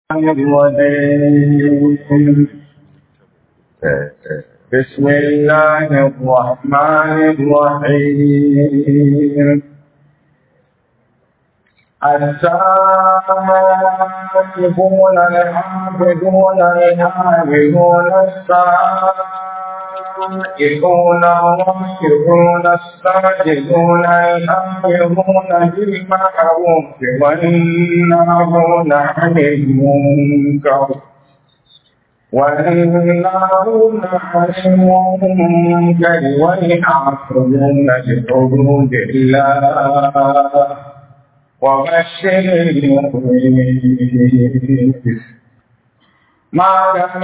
الرجيم بسم الله الرحمن الرحيم السائحون العابدون الحامدون السائحون الراكعون الساجدون الآمرون بالمعروف والناهون عن المنكر والحافظون لحدود الله وبشر المؤمنين ما كان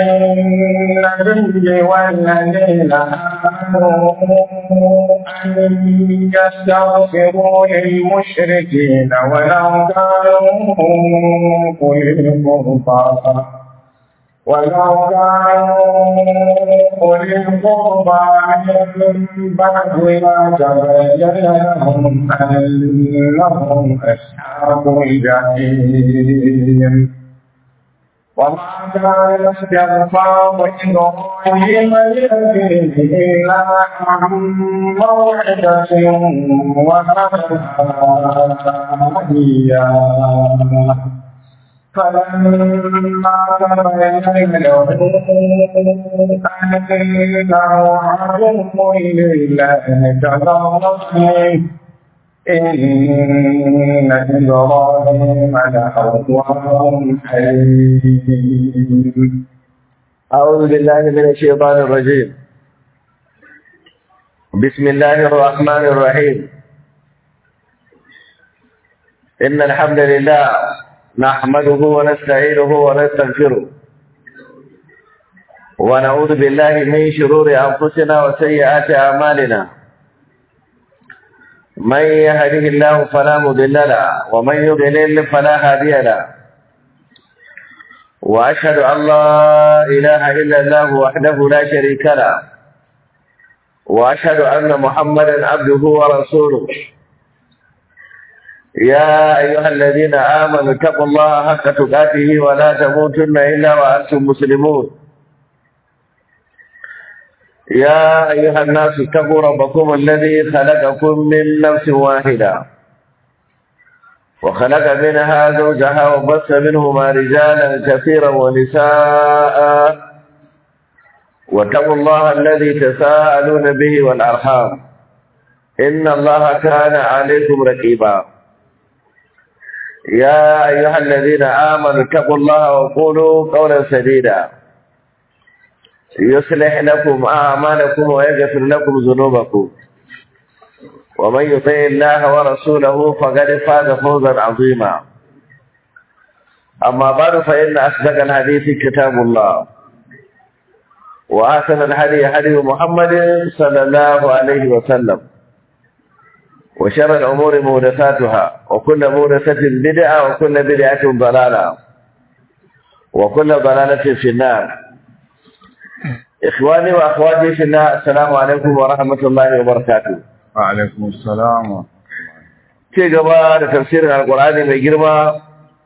للنبي والذين آمنوا أن يستغفروا للمشركين ولو كانوا أولي القربى من بعد ما تبين لهم أنهم أصحاب الجحيم وما كان استغفار إبراهيم لأبيه إلا عن موعدة وعدها إياه فلما تبين له أنه عدو لله تبرأ إن إبراهيم لأواه حليم. أعوذ بالله من الشيطان الرجيم. بسم الله الرحمن الرحيم. إن الحمد لله نحمده ونستعينه ونستغفره ونعوذ بالله من شرور أنفسنا وسيئات أعمالنا. من يهده الله فلا مضل له ومن يضلل فلا هادي له، وأشهد أن لا إله إلا الله وحده لا شريك له، وأشهد أن محمدا عبده ورسوله. يا أيها الذين آمنوا اتقوا الله حق تقاته ولا تموتن إلا وأنتم مسلمون. يا أيها الناس اتقوا ربكم الذي خلقكم من نفس واحدة وخلق منها زوجها وبث منهما رجالا كثيرا ونساء، واتقوا الله الذي تساءلون به والأرحام إن الله كان عليكم رقيبا. يا أيها الذين آمنوا اتقوا الله وقولوا قولا سديدا يصلح لكم أعمالكم ويغفر لكم ذنوبكم، ومن يطع الله ورسوله فقد فاز فوزا عظيما. أما بعد، فإن أصدق الحديث كتاب الله، وأحسن الهدي هدي محمد صلى الله عليه وسلم، وشر الأمور محدثاتها، وكل محدثة بدعة، وكل بدعة ضلالة، وكل ضلالة في النار. إخواني وأخواتي في الله، السلام عليكم ورحمة الله وبركاته. وعليكم السلام. في gaba تفسير القرآن mai girma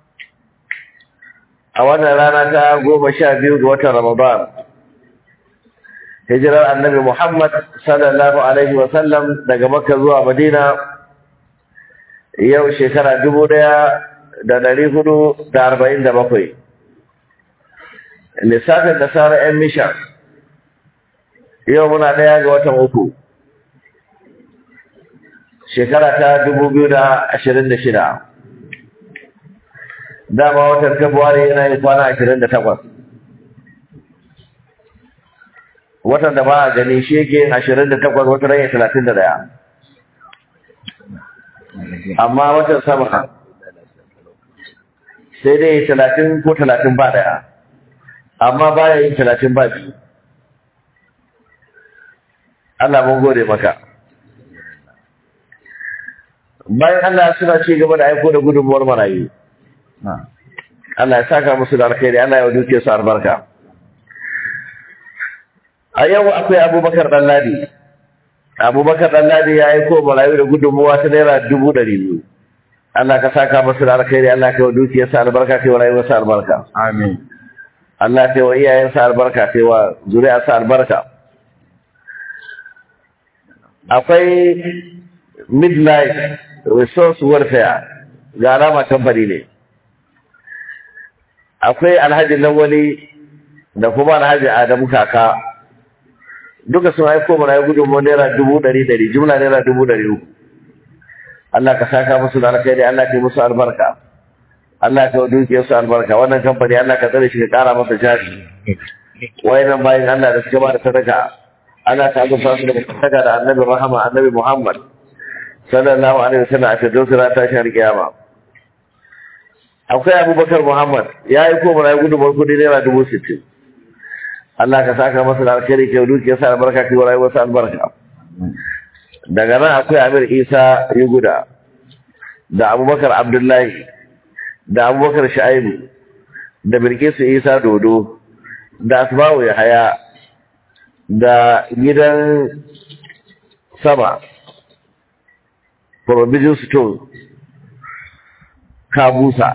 a wannan rana ta 12 ga watan Ramadan, hijirar annabi Muhammad sallallahu alaihi wasallam daga Makka zuwa Madina, yau shekara 1447. Lissafin nasara 'yan mishan, yau muna 1 ga watan 3, shekara ta 2026. Dama watan Fabrairu yana yin kwana 28. Watan da ba a gani shi yake 28, watan ran 31. Amma watan sama sai dai 30 ko 30 ba daya, amma baya yin 30 ba biyu. Allah mun gode maka. Bayan Allah suna ci gaba da aiko da gudunmuwar marayu, Allah ya saka musu da alkhairi, Allah ya duke su albarka. A yau akwai Abubakar Ɗanladi ya aiko marayu da gudunmuwa ta naira 200,000. Allah ka saka masa da alkhairi, Allah ka yi wa dukiyarsa albarka, ka yi wa rayuwarsa albarka. Amin. Allah ka yi wa iyayensa albarka, ka yi wa zuri'arsa albarka. Akwai Midnight Resource Welfare, ga alama kamfani ne. Akwai Alhaji Lawali da kuma Alhaji Adamu Kaka. Duka sun haifo mana ya gudunmu naira 100,000, jumla naira 300,000. Allah ka saka musu da alkhairi, Allah ka yi musu albarka. Allah ka yi dukiyar su albarka. Wannan kamfani Allah ka tsare shi ka kara masa jari. Wayannan bayan Allah da suka ba da sadaka, Allah ta azurta su da sadaka da Annabi Rahama, Annabi Muhammad sallallahu alaihi wasallam a cikin ran tashin kiyama. Akwai Abubakar Muhammad ya yi ko mana gudunmuwar kudi naira 60,000. Allah ka saka masa da alkhairi, ka yi dukiyar sa albarka, ka yi rayuwar sa albarka. Daga nan akwai Amir Isa Yuguda da Abubakar Abdullahi da Abubakar Shaibu da Bilkisu Isa Dodo da Asma'u Yahaya da gidan sama Provision Store Kabusa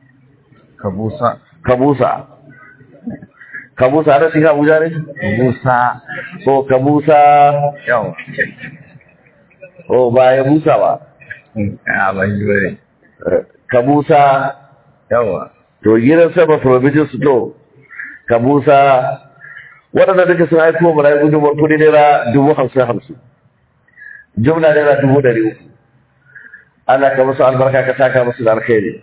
da shi Abuja ne? Kabusa Yawa. ba ya busa ba. Ban yi bane. Kabusa. Yawa. To gidan sama Provision Store Kabusa waɗanda duka sun aiko mana gudunmar kudi naira 50,000. Jumla naira 300,000. Allah ka musu albarka, ka saka musu da alkhairi.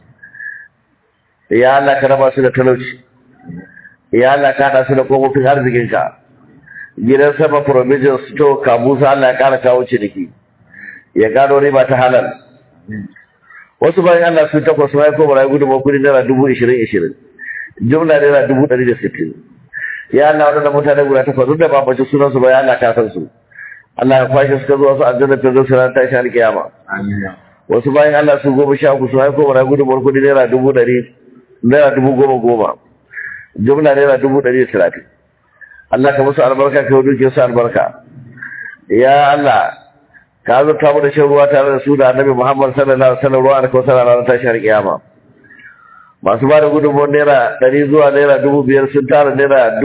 Ya Allah ka raba su da talauci. Ya Allah ka haɗa su da kofofin arzikinka. Gidan sama Provision Store Kabusa Allah ya ƙara kawo ciniki. Ya gano riba ta halal. Wasu bayan Allah sun takwas sun aiko mana gudunmar kudi naira 20,000. Jumla naira 160. Ya Allah waɗanda mutane guda takwas duk da ba bace sunansu ba, ya Allah ka san su. Allah ya kwashe suka zuwa su aljanna ta zuwa ran tashi alkiyama. Wasu bayan Allah su 13 su haiko mana gudunmuwar kudi naira 100,000, naira 10,000. Jumla naira 130. Allah ka musu albarka, ka duke su albarka. Ya Allah ka azurta mu da shan ruwa tare da su da Annabi Muhammad sallallahu alaihi wasallam, ruwa da kausara ran tashi alkiyama. Masu ba da gudunmuwar naira 100 zuwa naira 5,000 sun tara naira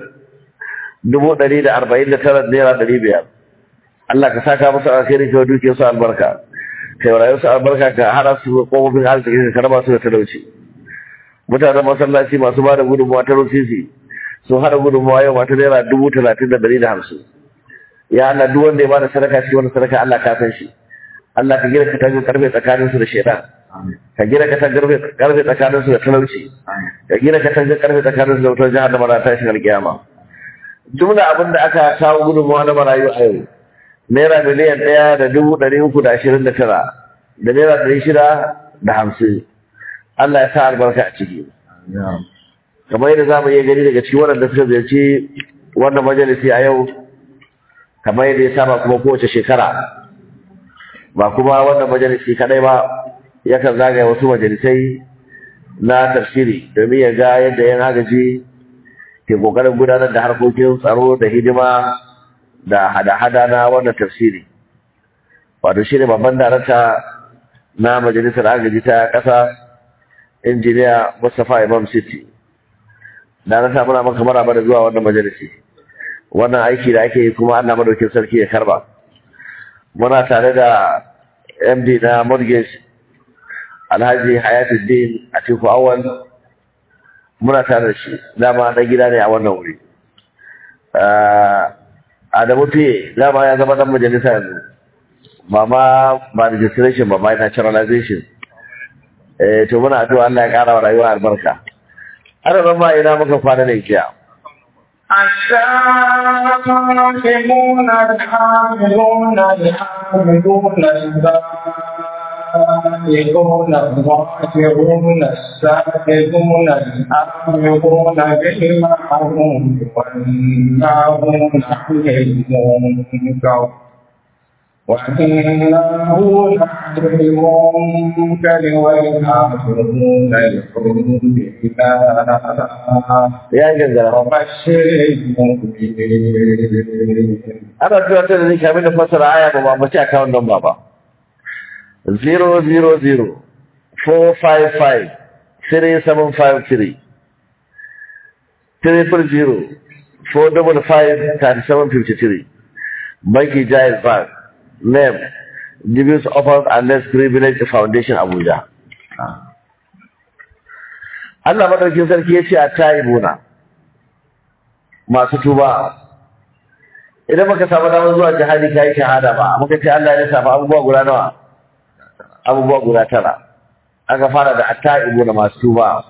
149 naira 500. Allah ka saka musu alkhairi, ka duke su albarka, ka yi rayuwar su albarka, ka hada su kofofin arziki, ka raba su da talauci. Mutanen masallaci masu ba da gudunmuwa ta rusisi sun hada gudunmuwa yau mata naira 30,150. Ya Allah duk wanda ya ba da sadaka shi, wani sadaka Allah ka san shi. Allah ka gina katangar karfe tsakanin su da shaitan, ka gina katangar karfe tsakanin su da talauci, ka gina katangar karfe tsakanin su da wutar jahannama na tashin alkiyama. Jumla abin da aka kawo gudunmuwa na marayu a yau naira miliyan 1,329 da naira 650. Allah ya sa albarka a ciki. Kamar yadda za mu iya gani daga cikin waɗanda suka ziyarci wannan majalisi a yau, kamar yadda ya saba kuma kowace shekara, ba kuma wannan majalisi kadai ba, yakan zagaya wasu majalisai na tafsiri domin ya ga yadda yan agaji ke kokarin gudanar da harkokin tsaro da hidima da hada-hada na wannan tafsiri. Wato shi ne babban darakta na majalisar agaji ta ƙasa, injiniya Mustapha Imam City. Darakta muna maka maraba da zuwa wannan majalisi. Wannan aiki da ake yi kuma Allah madaukin sarki ya karba. Muna tare da MD na Mortgage Alhaji Hayatuddin Atiku Awal. Muna tare da shi, dama na gida ne a wannan wuri. Adamu Fiye dama ya zama dan majalisa yanzu, ba registration ba naturalization. To muna addu'a Allah ya kara wa rayuwa albarka. Ana zama ina muka kwana da ikiya. الشاكرون الحامدون الحامدون السائلون الظاهرون السائلون الآمرون بالمعروف والناهون عن المنكر وإنه لعن المنكر والآخرون الحمد لله وبشر المؤمنين. Ana tunatar da ni kamin da fasara aya ba ba mace akawun nan ba. 000-455-3753 300-455-3753. Banki Jaiz Bank. Name Jibius Offers and Less Privilege Foundation Abuja. Allah madaukin sarki ya ce a ta'ibuna masu tuba. Idan baka samu damar zuwa jihadi kai shahada ba, muka ce Allah ya saba abubuwa guda nawa? Abubuwa guda 9. Aka fara da at-ta'ibuna masu tuba.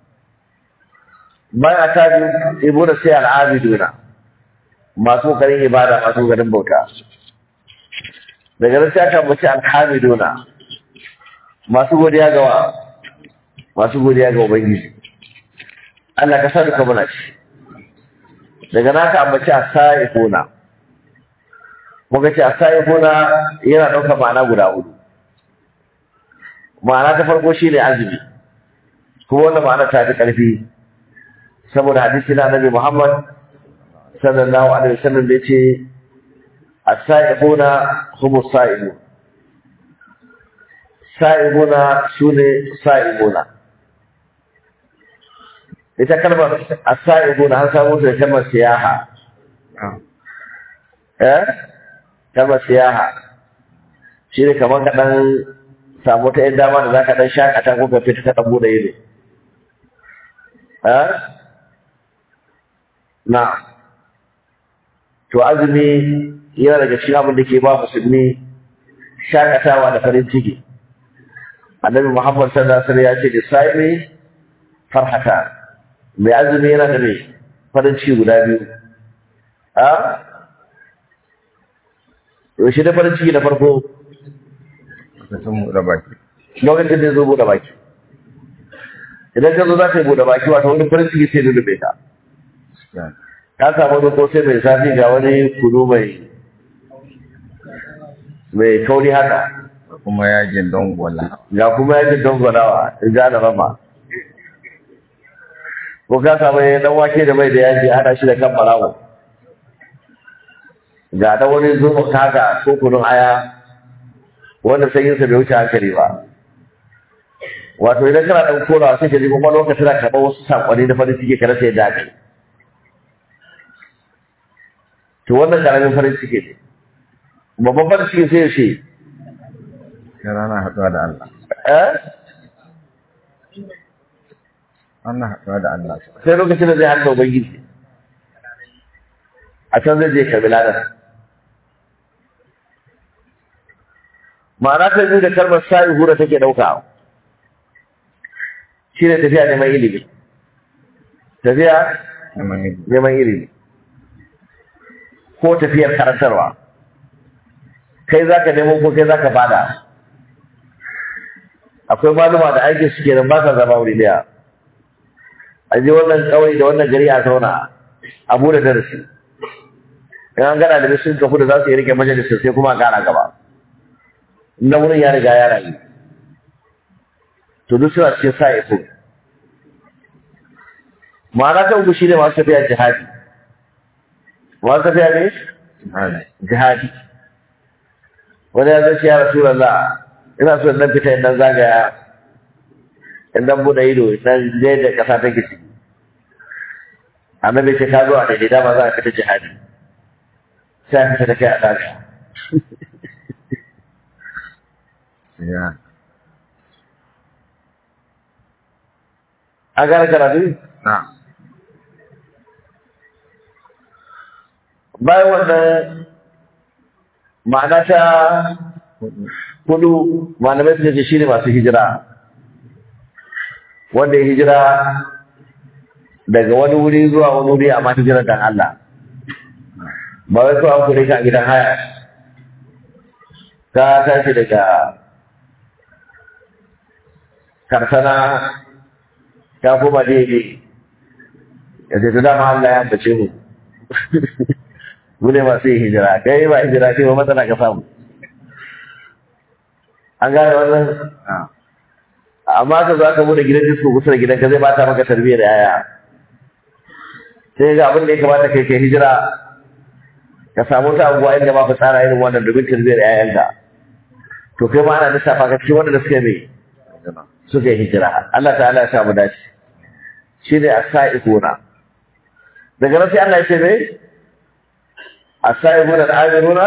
Bayan at-ta'ibuna sai al-abiduna masu kokarin ibada, masu kokarin bauta. Daga nan sai aka bace al-hamiduna masu godiya ga masu godiya ga Ubangiji. Allah ka sa duka muna ci. Daga nan aka ambaci as-sa'ifuna. Muka ce as-sa'ifuna yana ɗaukar ma'ana guda 4. Ma'ana ta farko shine azumi. Kuma wannan ma'ana ta fi ƙarfi saboda hadisi na Annabi Muhammad sallallahu alaihi wasallam da yace as-sa'ifuna humus sa'imun. Sa'imuna sune sa'imuna. Ita kalmar as-sa'imuna an samu da kalmar siyaha. Kalmar siyaha shine kamar ka dan samu ta yadda dama da zaka dan shakata ko ka fita ka dan bude ido. Na to azumi yana daga cikin abin da ke ba musulmi shakatawa da farin ciki. Annabi Muhammad sallallahu alaihi wasallam ya ce da sa'i farhata, mai azumi yana da mai farin ciki guda 2. Yaushe da farin ciki na farko? Lokacin da zo buɗe baki. Idan ka zo za ka yi buɗe baki wata wani farin ciki sai dole bai ta. Ka samu wani ko sai mai zafi ga wani kudu mai kauri haka. Kuma yajin dongwala. Ga kuma yajin dongwalawa in ja da rama. Ko ka samu dan wake da mai da yaji hada shi da kan barawo. Ga da wani zuwa kaga ko kunun aya wanda sanyin sa bai wuce hankali ba. Wato idan kana dan korawa sai ka ji kuma lokacin da ka ba wasu sakonni da farin ciki kana sai da kai. To wannan karamin farin ciki ne. Babban farin ciki sai shi Rana haɗuwa da Allah. Ana haɗuwa da Allah. Sai lokacin da zai haɗa Ubangiji. A can zai je karbi ladar. Ma'ana ta biyu da kalmar sa'i hura take ɗauka. Shi ne tafiya neman ilimi. Tafiya neman ilimi. Ko tafiyar karantarwa. Kai za ka nemo ko kai za ka bada. Akwai maluma da aikin suke nan ba sa zama wuri daya. A je wannan kawai da wannan gari a zauna a bude darasi. In an gana da sun kafu da za su yi rike majalisar sai kuma a kara gaba. Na wurin ya riga ya rayu. To duk suna cikin sa ifo. Ma'ana ta uku shi ne masu tafiya jihadi. Masu tafiya ne? Jihadi. Wani ya zai ce ya Rasulallah, ina so nan fita in nan zagaya, in nan buɗe ido, in nan je da ƙasa ta gici. Annabi ce ka zo a daidai dama za a fita jihadi. Sai a fita da kai a ɗaga. A gane karatu? Bayan wannan ma'ana ta 4 malamai suka ce shi ne masu hijira. Wanda ya hijira daga wani wuri zuwa wani wuri amma hijira dan Allah. Ba wai kawai an kure ka a gidan haya. Ka tashi daga Karsana ta koma daidai. Ya ce ta dama Allah ya ambace mu. Mu ne masu yin hijira, kai ba hijira kai ba matsala ka samu. An gane wannan? Amma ka za ka bude gidan disko kusa da gidanka zai bata maka tarbiyyar yaya. Sai ga abin da ya kamata kai kai hijira ka samu ta abubuwa inda ba ku tsara irin wannan domin tarbiyyar yayanka. to kai ma ana lissafa ka cikin wanda suka yi suka yi hijira Allah ta'ala ya samu dace shi ne as-sa'ihuna daga nan sai Allah ya ce me as-sa'ihuna al-amiruna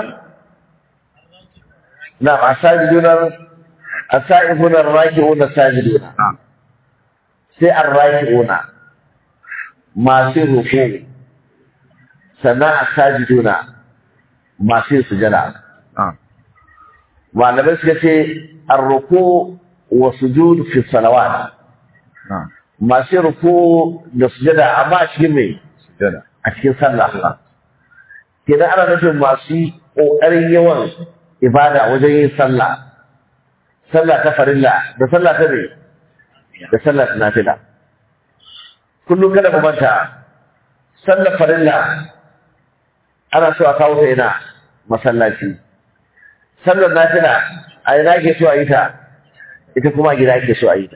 na as-sajiduna as-sa'ihuna ar-raki'una as-sajiduna sai ar-raki'una masu ruku sannan as-sajiduna masu sujada malamai suka ce ar-ruku wa sujud fi salawat masu ruku da sujada amma a cikin mai a cikin sallah kenan ana nufin masu ƙoƙarin yawan ibada wajen yin sallah ta farilla da sallah ta mai da sallah ta nafila kullum kada mu manta sallar farilla ana so a kawo ta ina masallaci sallar nafila a ina ake so a yi ta ita kuma a gida ake so a yi ta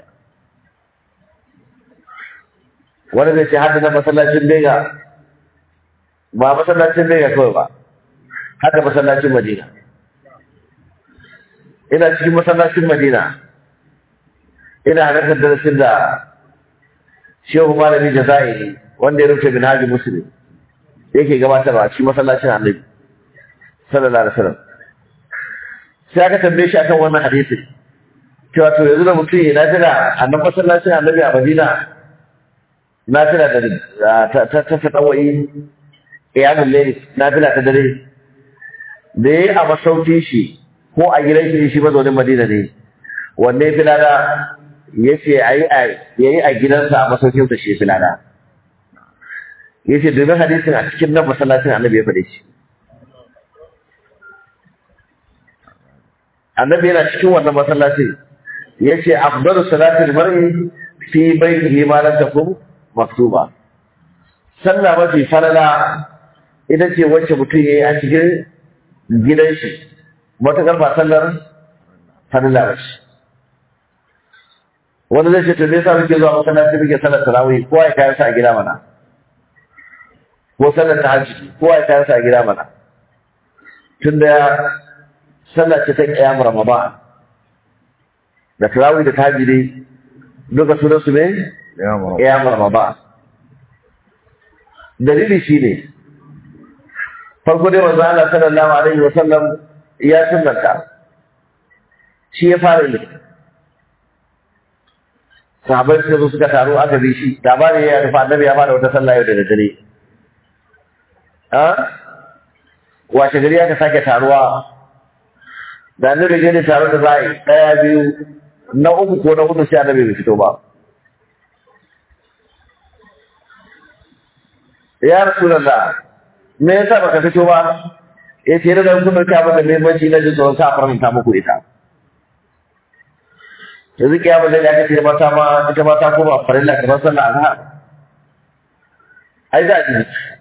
wanda zai ce hada na masallacin bega ba masallacin bega kawai ba haka masallacin madina ina cikin masallacin madina ina halartar darasin da shehu malami jazairi wanda ya rubuta minhajul muslim yake gabatarwa a cikin masallacin annabi sallallahu alaihi wasallam sai aka tambaye shi akan wannan hadisi cewa to yanzu da mutum ya nafila a nan masallacin annabi a madina nafila da ta tawai qiyamul layl nafila ta dare da yayi a masaukin shi ko a gidan shi mazaunin madina ne wanne filada yace yayi a gidansa a masaukin sa shi filada yace domin hadisin a cikin nan masallacin annabi ya faɗe shi annabi yana cikin wannan masallacin yace afdalu salatil mar'i fi baytihi ma lam takun maktuba sallah mafi falala ita ce wacce mutum yayi a cikin gidan shi matakar ba sallar falala ba shi wanda zai ce to me yasa muke zuwa masallaci muke sallar tarawih ko ai kayan sa a gida mana ko sallar tahajjud ko ai kayan sa a gida mana tunda sallar ce ta qiyam ramadan da tarawih da tahajjudi duka sunan su ne qiyam ramadan dalili shine farko dai manzo Allah sallallahu alaihi wasallam ya sunnata shi ya fara yi sahabbai suka zo suka taru aka bi shi labari ya rufa annabi ya fara wata sallah yau da daddare washe gari aka sake taruwa da annabi gani taro da zai daya biyu na uku ko na hudu sai annabi bai fito ba ya rasulullah me yasa baka fito ba yace da kun ka ba da muhimmanci na jin tsoron sa faranta muku ita yanzu kiyama da ya ce mata ma ita ma ta koma farilla kamar sallah azhar ai da ji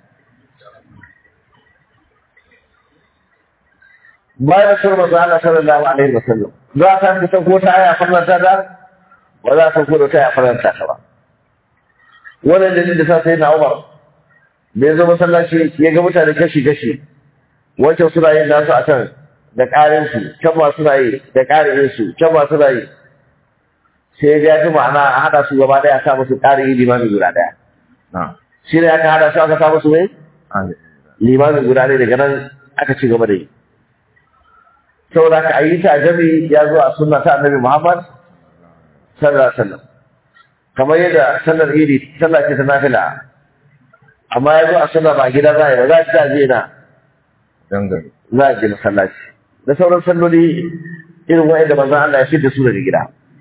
bayan sunan manzo Allah sallallahu alaihi wasallam za ta fita ko ta aya faranta da ba za ta ko ta aya faranta ta ba wannan dalilin da sai na Umar da ya zo masallaci ya ga mutane kashi wancan suna yin nasu a can da ƙarin su can ma suna yi da ƙarin su can ma suna yi sai ya ji ma'ana a haɗa su gaba ɗaya a sa musu ƙarin limami guda ɗaya shi ne aka haɗa su aka sa musu mai limami guda ɗaya daga nan aka ci gaba da yi saboda haka ayi ta jami ya zo a sunna ta annabi Muhammad sallallahu alaihi wasallam kamar yadda sallar idi sallah ce ta nafila amma ya zo a sunna ba gida za a yi ba za a je na dangane za a je masallaci da sauran salloli irin wa'anda manzon Allah ya fidda su daga gida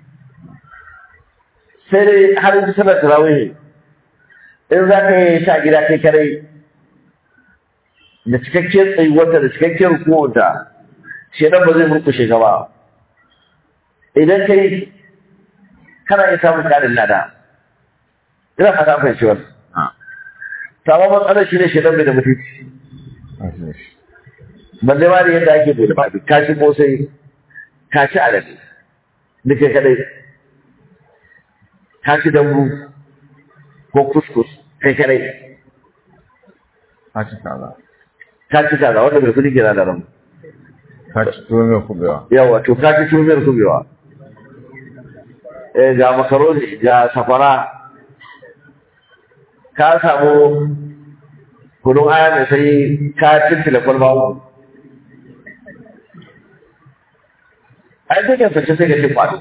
sai dai har yanzu sallar tarawih in za ka yi ta gida kai kare da cikakken tsayuwarta da cikakken rukuwarta shedan ba zai murkushe ka ba idan kai kana iya samun ƙarin lada ina fata fahimci wannan sama matsalar shi ne shedan bai da mutunci ban dai ma da yadda ake bai da babi ka ci kosai ka ci alade duka kadai ka ci dambu ko kuskus kai kadai a ci kaza ka ci kaza wanda bai kudi kira da ramu Ka ci tuwo mai kubewa. yawa to ka ci tumiyar kubewa ga makaroni ga safara ka samu kunun aya mai sai ka tintila kwalba uku ai sai ka sace sai ka ci kwado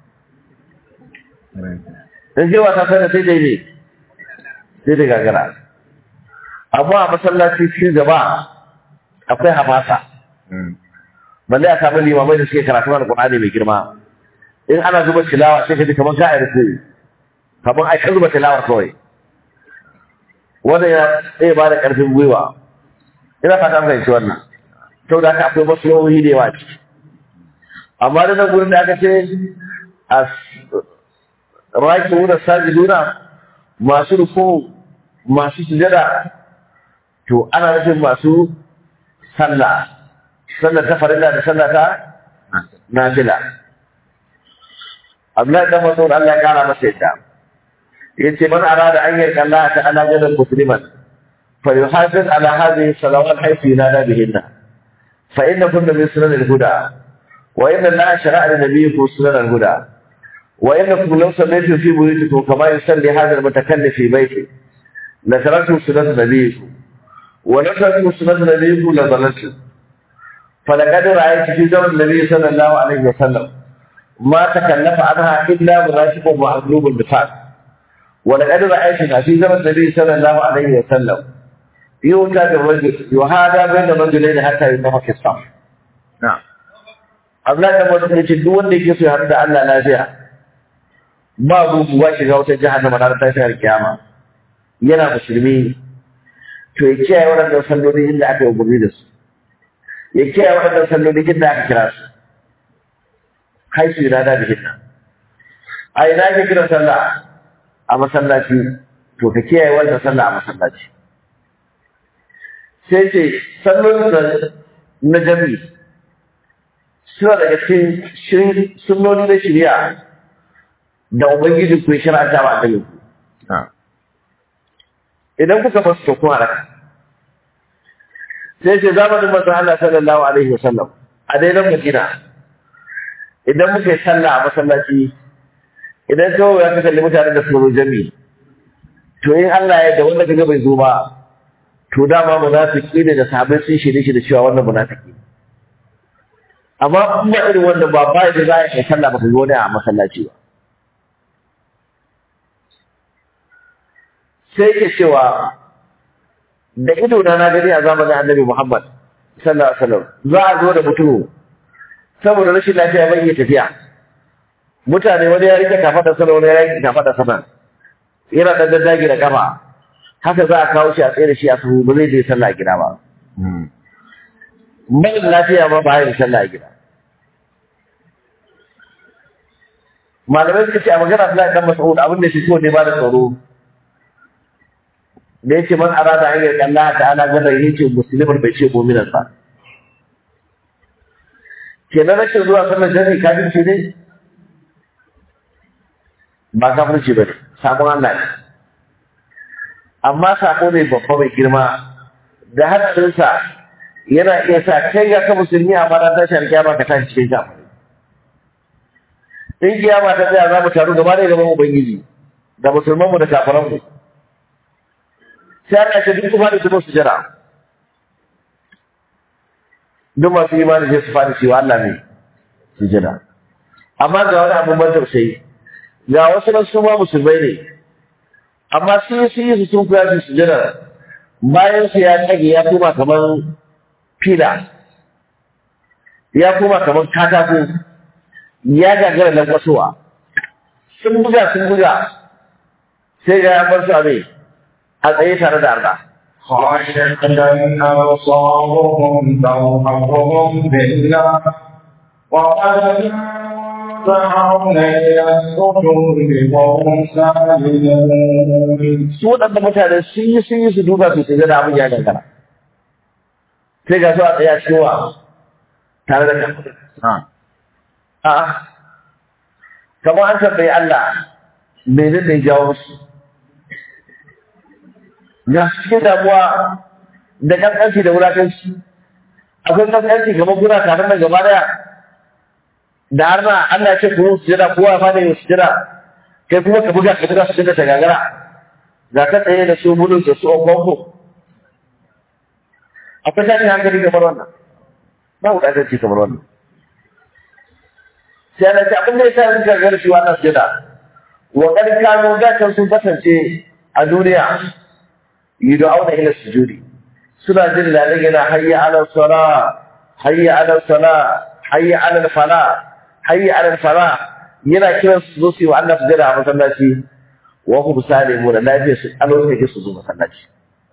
dan je wata sai sai dai ne sai da gagara amma a masallaci cikin jama'a akwai hamasa balle a samu limamai da suke karatu alqur'ani mai girma in ana zuba tilawa sai ka ji kamar ka ayyuka kamar ai kan zuba tilawa kawai wanda ya zai ba da ƙarfin gwiwa ina fata mai shi wannan sau da aka akwai maslahohi da yawa ciki amma da nan gurin da aka ce a raki wurin sajiduna masu rufo masu sujada to ana nufin masu sallah ta farilla da sallah ta nafila Abdullahi dan Mas'ud Allah ya kara masa yadda yace man arada an yarka Allah ta'ala gadan musliman falyuhafiz ala hadhihi salawat haythu yunada bihinna fa innakum min sunan al-huda wa inna Allah shara'a li nabiyyikum sunan al-huda wa innakum law sallaytum fi buyutikum kama yusalli hadha al-mutakallif fi bayti la taraktum sunan nabiyyikum wa la taraktum sunan nabiyyikum la dhalaltum فلقد رأيت في زمن النبي صلى الله عليه وسلم ما تكلف عنها إلا منافق ومعذوب النفاق ولقد رأيتنا في زمن النبي صلى الله عليه وسلم يؤتى بالرجل يهادى بين الرجلين حتى ينفخ في الصف. نعم. Allah da wasu ne duk wanda yake so ya haɗu da Allah lafiya ba rubuwa shiga wata jahannama na tashin kiyama yana musulmi to ya kiyaye waɗannan salloli inda aka yi umarni da su ya kiyaye waɗannan salloli inda aka kira su haisu yana da bihinna a ina ake kira sallah a masallaci to ka kiyaye wannan sallah a masallaci sai ce sallolin na jami'i suna daga cikin sunnoni na shari'a da ubangiji ku shari'a ta ba kai idan kuka fasu to kuma raka sai ce zamanin manzon Allah sallallahu alaihi wasallam a daidan Madina idan muka yi sallah a masallaci idan kawai ya kalli mutanen da suka zo jami'i to in Allah ya da wanda kaga bai zo ba to dama munafiki ne da sahabbai sun shirye shi da cewa wannan munafiki amma kuma irin wanda ba da za a yi sallah ba ka zo ne a masallaci ba sai ke cewa da ido na gani a zamanin Annabi Muhammad sallallahu alaihi wasallam za a zo da mutum saboda rashin lafiya bai iya tafiya mutane wani ya rike kafadar sana wani ya rike kafadar sana yana dan daddage da kafa haka za a kawo shi a tsaye da shi a sahu ba zai je sallah a gida ba mai lafiya ma ba ya sallah a gida malamai suka ce a magana Abdullahi dan Mas'ud abin da shi ko ne ba da tsoro da yake man arada an yi Allah ta'ala gada yace musulmin bai ce mu'minan ba kenan rashin zuwa sallar jami'i kafirci ne ba kafirci ba ne sabon Allah ne amma sako ne babba mai girma da hadarinsa yana iya sa kai ga ka musulmi a mara tashar kiyama ka tashi cikin kafiri in kiyama ta tsaya za mu taru gaba da gaban ubangiji da musulmanmu da kafiranmu sai Allah ya duk kuma da su su jira duk masu imani sai su fara cewa Allah ne su jira amma ga wani abin ban tausayi ga wasu nan su ma musulmai ne amma sun yi su sun kuya su jira bayan su ya tsage ya koma kamar fila ya koma kamar katako ya gagara lankwasowa sun buga sai ga ya bar su abin a tsaye tare da arba. خاشعة أبصارهم ترهقهم ذلة وقد يدعون إلى السجود وهم سالمون. su waɗanda mutane sun yi su duba su shiga da abin ya gagara sai ga su a tsaye a cewa tare da kan kamar an tambayi Allah menene da ya jawo su ga cikin damuwa da ƙanƙanci da wulaƙanci akwai kasance kamar kuna tare da gaba daya da har na Allah ya ce ku sujada kowa ma ne sujada kai kuma ka buga sujada ta gagara ga ka tsaye da su bulu da su ogongo akwai tashin hankali kamar wannan ba bukatar ci kamar wannan sai ana ce abin da ya sa suka gagara shi wannan sujada wa kad kanu da kan sun kasance a duniya yud'auna ila sujudi suna jin lalai yana hayya ala sala hayya ala sala hayya ala fala hayya ala fala yana kiran su zo su yi wa Allah sujada a masallaci wa hum salimun lafiya su alo sai su zo masallaci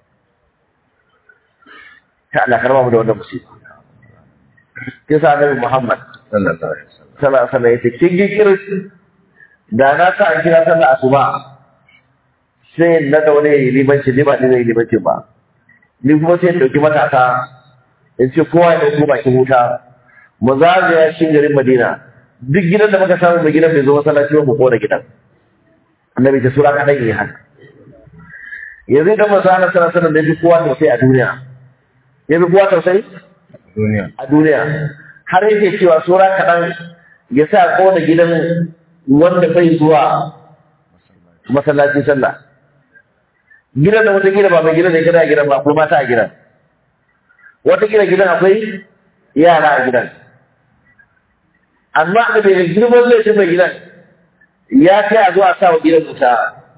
ta Allah karba mu da wannan musiba kisa Annabi Muhammad sallallahu alaihi wasallam yace kin gikirin da na sa an kira sallar asuba sai na da wani limanci ne ba ni zai limanci ba ni kuma sai dauki matasa in ce kowa ya dauko bakin wuta mu zagaya cikin garin Madina duk gidan da muka samu mai gidan bai zo masallaci ba mu kona gidan annabi ta sura kadan yi haka yanzu da manzo Allah sallallahu alaihi wasallam da duk kowa tausayi a duniya ya bi kowa tausayi a duniya har yake cewa sura kadan ya sa kona gidan wanda bai zuwa masallaci sallah gidan da wata gida ba mai gidan da gida a gidan ba ko mata a gidan wata gidan akwai yara a gidan amma da bai girman laifin mai gidan ya kai a zuwa sa wa gidan wuta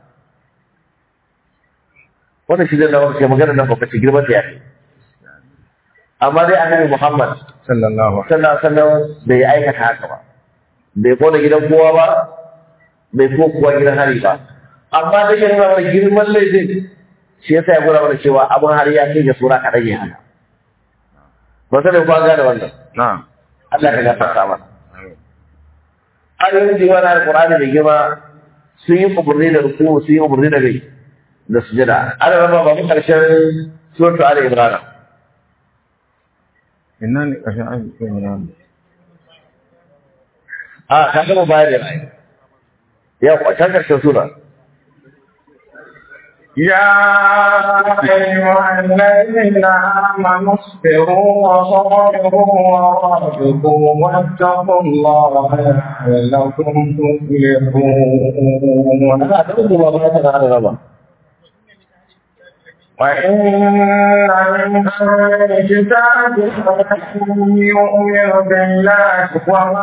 wannan shi zai zama magana nan babbace girman ta ya kai amma dai annabi Muhammad sallallahu alaihi wasallam bai aikata haka ba bai kona gidan kowa ba bai ko kuwa gidan hari ba amma da yana mana girman laifin shi yasa ya gura mana cewa abin hari ya kai ga sura kaɗan ya hana ba sai da kwa gane wannan na'am Allah ka gafarta mana ayoyin jiwa na alqur'ani da girma sun yi umarni da ruku sun yi umarni da gai da sujada ana raba ba mu karshen suratul ali imran inna ni kashin ayi imran ka gama bayar da rai ya kwata karshen sura يا أيها الذين آمنوا اصبروا وصابروا ورابطوا واتقوا الله لعلكم تفلحون وإن من أهل الكتاب يؤمن بالله وما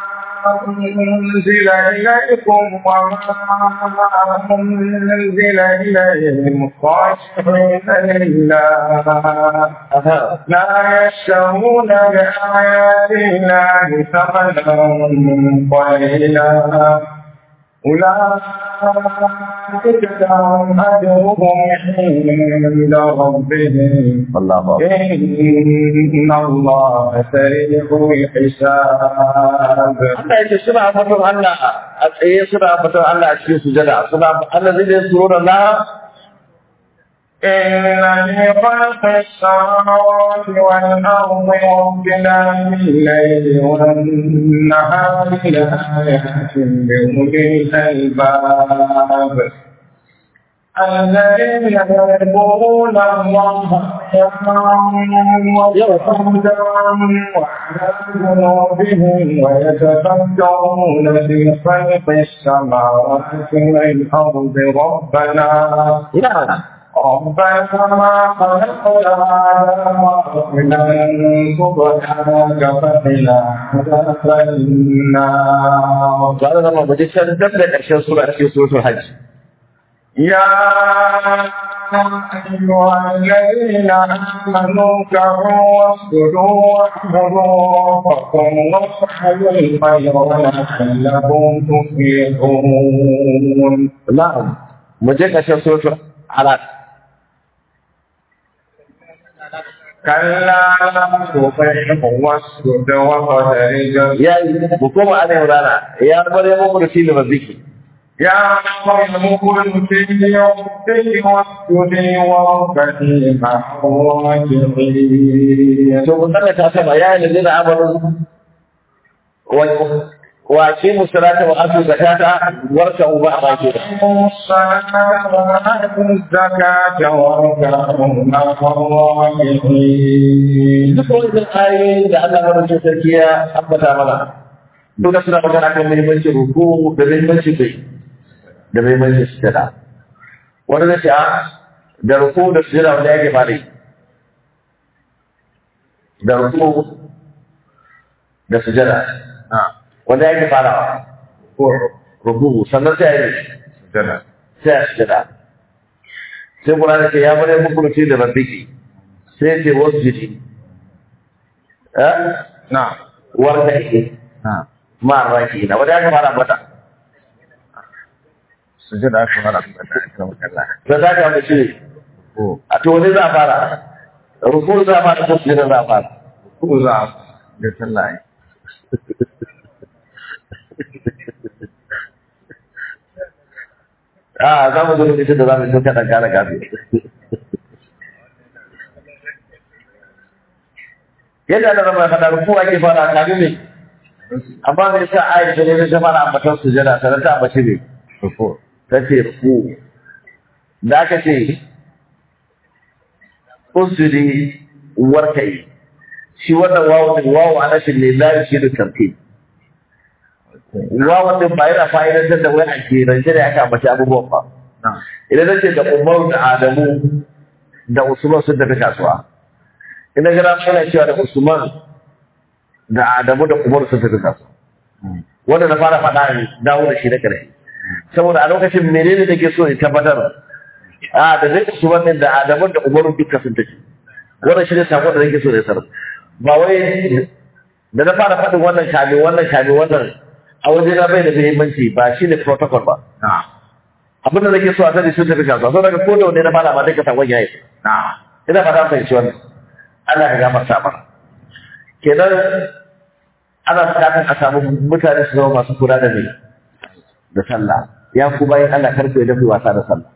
أنزل إليكم وما أنزل إليهم خاشعين لله لا يشترون بآيات الله ثمنا قليلا أولئك لهم أجرهم عند ربهم إن الله سريع الحساب. Allah yake suna fatan Allah a tsaye suna fatan Allah a cikin sujada suna Allah zai yi tsoro da Allah إن في خلق السماوات والأرض واختلاف الليل والنهار لآيات لأولي الألباب الذين يذكرون الله وقعودا وعلى جنوبهم ويتفكرون في خلق السماوات والأرض ربنا ما خلقت هذا باطلا سبحانك فقنا عذاب النار. قال لما بديت تبدا اشياء سوره الحج. يا أيها الذين آمنوا اركعوا واسجدوا واعبدوا ربكم وافعلوا الخير لعلكم تفلحون. نعم مجيك اشياء سوره على كلا تطعه واسجد واقترب يا بكم عليه رانا يا مريم قلتي لربك يا مريم قلتي لربك واسجدي واركعي مع الراكعين. ثم قال تعالى يا الذين امنوا وأقيموا الصلاة وآتوا الزكاة واركعوا مع الراكعين. أقيموا الصلاة وآتوا الزكاة واركعوا مع الراكعين. duk wannan ayoyin da Allah madaukakin sarki ya ambata mana duka suna magana kan muhimmancin ruku da muhimmancin bai da muhimmancin sujada. Wanda zai ce da ruku da sujada wanda yake fara yi da ruku da sujada wanda yake farawa ko ruku sannan sai ya yi sujada sai ya sujada. Sai Qur'ani ce ya bare muku rufi da rabbiki sai ce wasjudi wanda yake ma raki na wanda ya fara mata sujada aka fara da da za ka mace a to wani za a fara rukun za a fara ko sujada za a fara ko za da sallah za mu zo lokacin da za mu yi kaɗan gane gafi yadda da zama faɗa ruku ake fara kami ne amma mai sa aisha ne ta fara ambatar sujada sannan ta ambaci ne ta ce ruku da aka ce usuri warkai shi wannan wawo a nashin ne lafi shi da kamfe wawo din ba yana fa'idantar da wai a kerance da aka ambaci abubuwan ba idan na ce da umaru da adamu da usman sun tafi kasuwa ina gara suna cewa da Usman da Adamu da Umar sun tafi kasuwa wanda na fara faɗa ne dawo da shi na ƙarshe saboda a lokacin menene da ke so in tabbatar da zai Usman din da Adamu da Umar duka sun tafi wannan shi ne sakon da nake so da sanar ba wai da na fara faɗin wannan wannan a waje na bai da muhimmanci ba shi ne protocol ba abin da nake so a sani sun tafi kasuwa sau daga ko da wani na fara ma duka sakon yayi ina fata fahimci wannan Allah ya gafarta mana kenan ana bukatar a samu mutane su zama masu kula da ne da sallah ya ku bayan Allah karfe da wasa da sallah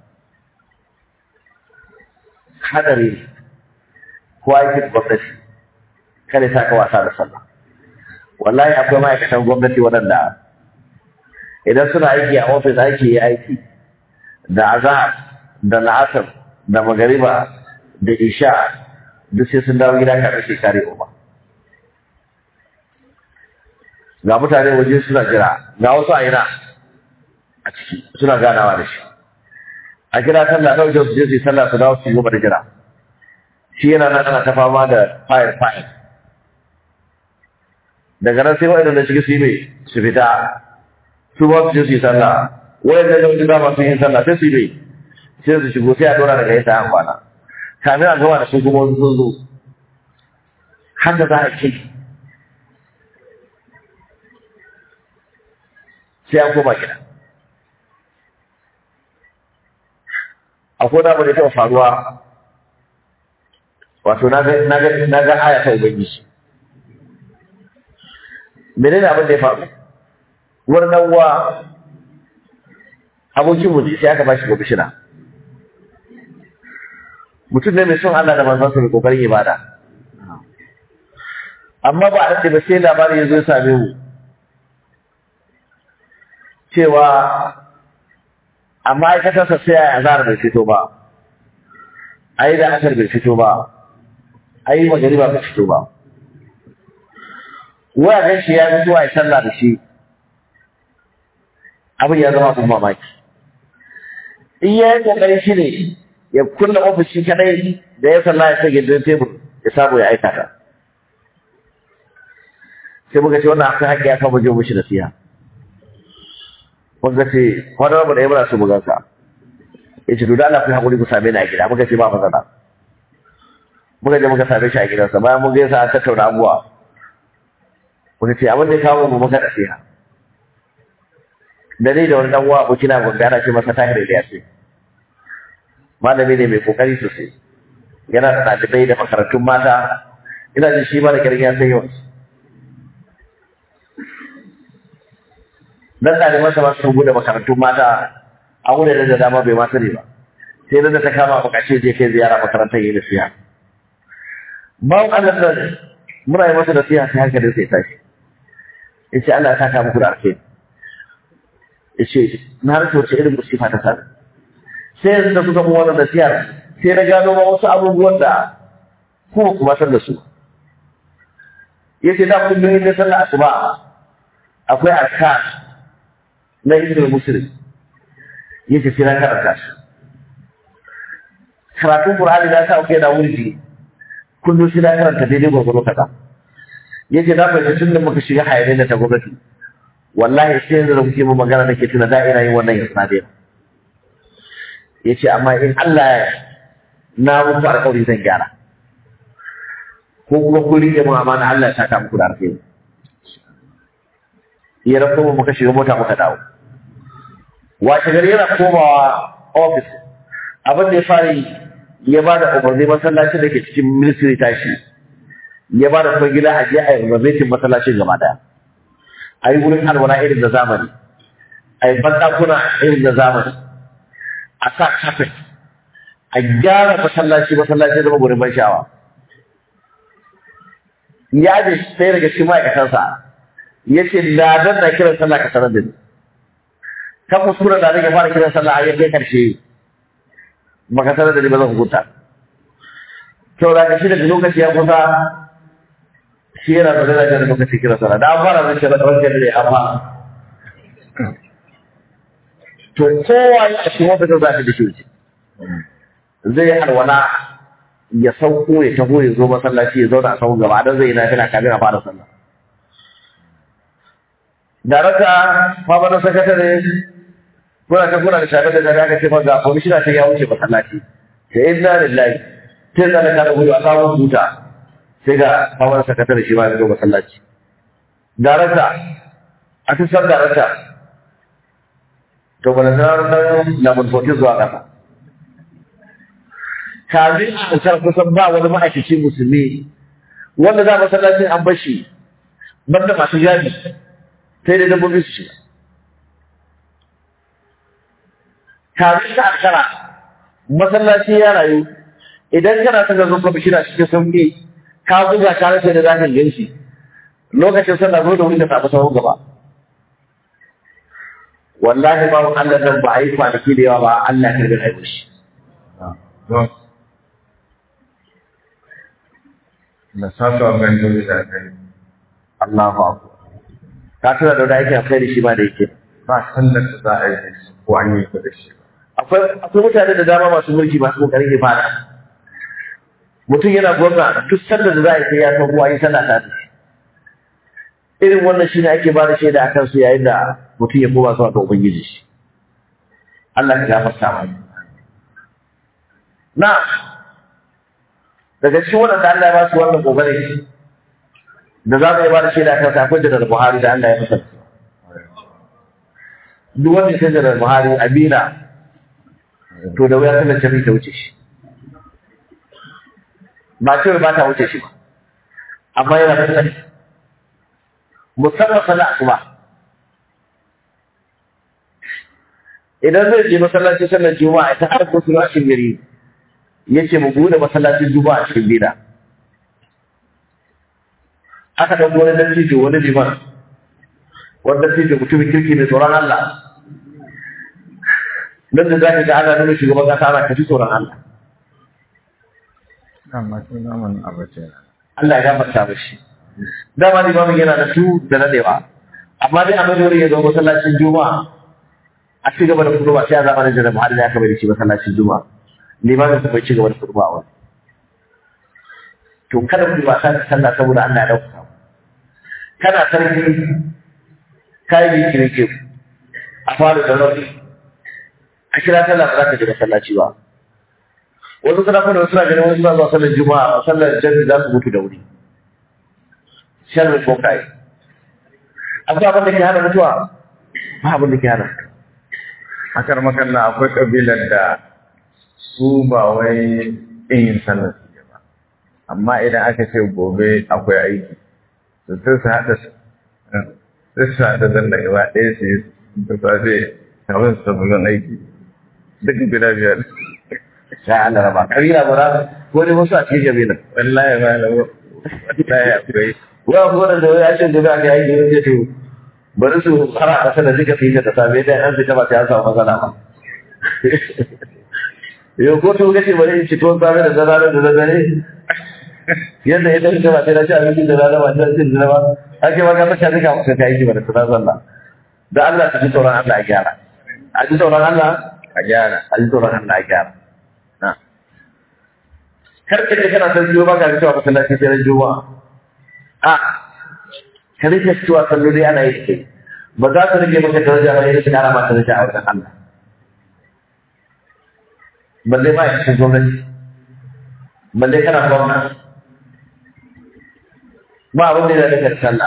hadari ko aikin gwamnati kada ta ka wasa da sallah wallahi akwai ma'aikatan gwamnati waɗanda idan suna aiki a ofis aiki ya aiki da azhar da la'asar da magariba da isha duk sai sun dawo gida kafin shekari uba ga mutane waje suna jira ga wasu a ina a ciki suna ganawa da shi a kira sallah ɗauke su je su yi sallah su dawo su yi gaba da jira shi yana nan ana ta fama da fire daga nan sai waɗanda da ciki su yi mai su fita su ba su je su yi sallah waɗanda da wajen dama sun yi sallah sai su yi mai sai su shigo sai a ɗora daga yadda an kwana kamin a gama da su kuma sun zo haka za a ce sai an koma gida akwai damar da taɓa faruwa wato na ga aya ta ubangiji menene abin da ya faru wannan wa abokin mu sai aka bashi gobishina mutum ne mai son Allah da manzansa mai kokarin ibada amma ba a ba sai labari ya zo ya same mu cewa a ma'aikatarsa sai a azara bai fito ba a yi da asar bai fito ba a yi magariba bai fito ba wajen shi ya fito a yi sallah da shi abin ya zama abin mamaki in ya yi kokari shi ne ya kulle ofishi kadai da ya sallah ya sage don tebur ya samu ya aikata sai muka ce wannan akwai haƙƙi ya kama jin mushi nasiha muka ce wani rabu da ya mura su mu ganka ya ce duda Allah ku haƙuri ku same ni a gida muka ce ba matsala muka je muka same shi a gidansa bayan mun gaisa an tattauna abuwa muka ce abin da ya kawo mu muka nasiha da ni da wani dan uwa abokina gobe ana ce masa tahir da yace malami ne mai kokari sosai yana da ɗalibai da makarantun mata ina jin shi ma da kirgin ya san yawan dan ɗalibansa ba su bude makarantun mata a wuraren da dama bai ma sani ba sai da ta kama bukace je kai ziyara makarantar yi nasiha bayan Allah da muna yi masa nasiha sai hankalin sai tashi yace Allah ya saka muku da alheri yace na rasa wace irin musifa ta sa sai yanzu da suka mu wannan nasiyar sai na gano ma wasu abubuwan da kuma san da su yace da kullum idan sallah asuba akwai azkar na ibnu muslim yace sai na karanta shi karatun qur'ani da sa kai da wurdi kullum sai na karanta daidai gurgurdo kaza yace da bai tun da muka shiga hayane da ta gwamnati wallahi sai yanzu da muke mu magana nake tuna da ina yin wannan isnadin yace amma in Allah ya na muku alƙawari zan gyara ko kuma ku rike mu amana Allah ya saka muku da alheri ya rako mu muka shiga mota muka dawo washe gari yana komawa office abin da ya fara ya ba da umarni masallacin da ke cikin ministry tashi ya ba da kwangila a je a yi renovating masallacin gaba daya a yi wurin alwala irin da zamani a yi bandakuna irin da zamani a sa carpet a gyara masallaci zama gurin ban sha'awa ya je sai daga cikin ma'aikatansa ya ce ladan na kiran sallah ka sanar da ni ka kuskura da nake fara kiran sallah a kai karshe baka sanar da ni ba zan hukunta to da shi daga lokaci ya kusa shi yana da daga lokaci kiran sallah da an fara zai ce da wanke da amma to kowa ya shi wata da zai da shi wuce zai alwala ya sauko ya taho ya zo masallaci ya zauna a sahun gaba dan zai yi lafiya kafin a fara sallah daraka fama da sakatare kuna da shafi da daga ce ga komishina sai ya wuce masallaci sai inna lillahi tun da ka da gudu a samu huta sai ga fama da sakatare shi ma ya zo masallaci daraka a cikin daraka to bana da na mun fote zuwa kasa kafin a tsar kusan ba wani ma'aikaci musulmi wanda za masallacin an bashi banda masu jami sai da dabbobi su shiga kafin ka ankara masallaci ya rayu idan kana son ga zuwa bishira cikin sauƙi ka buga ka rasa da zaka ganshi lokacin sallah zo da wuri ka samu sauran gaba wallahi ba Allah nan ba ai kwanaki da yawa ba Allah ya karbi rayuwar shi na saka ban dole da kai Allahu akbar ka tuna da wanda yake alkhairi shi ma da yake ba sallar da za a yi ko an yi da shi akwai mutane da dama masu mulki masu kokarin ibada mutum yana gwamna duk sallar da za a yi sai ya san kowa yi sallah ta irin wannan shine ake ba da shaida akan su yayin da mutum ya koma zuwa ga ubangiji shi Allah ya gafarta mai na daga cikin waɗanda Allah ya ba su wannan kokari da za mu yi ba da shaida akan sa akwai da Buhari da Allah ya masa duk wanda sai da Buhari Amina to da wuya sallar jami'i ta wuce shi ba ce ba ta wuce shi ba amma yana da tsari musamman sallar asuba idan zai je masallacin sallar juma'a ta har ko su rashin gari yace mu bude masallacin juma'a cikin gida aka dan wani dattijo wani liman wanda dattijo mutumin kirki mai tsoron Allah nan da zaka ga ana nuna shugaban kasa ana kaji tsoron Allah amma sun naman abace Allah ya gafarta mishi dama limamin yana da su da nadewa amma dai a madori ya zo masallacin juma'a a ci gaba da kuduba sai a zamanin da Buhari da aka bari shi masallacin juma'a limamin kuma ci gaba da kuduba wa to kada ku ba san sallah saboda Allah ya dauka kana sarki kai bi kirke a fara da rauni a kira sallah ba za ka je masallaci ba wasu suna fara suna ganin wasu zuwa sallar juma'a sallar jami'i za su mutu da wuri sharri ko kai akwai abin da ke hana mutuwa ba abin da ke hana akar makalla akwai kabilar da su ba wai yin sallar su ba amma idan aka ce gobe akwai aiki to sai su haɗa zalla gaba ɗaya su yi da safe kafin su tafi zan aiki duk gida biyar sai Allah raba kabila ba ko ne wasu a cikin kabilar wallahi ba na wallahi akwai wa ko da ya ce da ga yi ne to bari su fara kasa da zika fita da sabe da an fita ba sai an samu matsala ba yau ko to gace bari in ci to sabe da zarare da zarare yadda ya tafi ba sai da ci abin da zarare ba sai da ba ake maka ta zika ka kai ki ba da sallah da Allah ta ji tsoron Allah a gyara a ji tsoron Allah a gyara. a ji tsoron Allah a gyara karka ce kana san jiyo baka cewa masallaci sai ran juma'a a ka rike cewa salloli ana yi kai ba za ka rike maka daraja ba idan kana ma daraja a wajen Allah balle ma ya cikin gwamnati balle kana gwamnati ba abin da ya daga sallah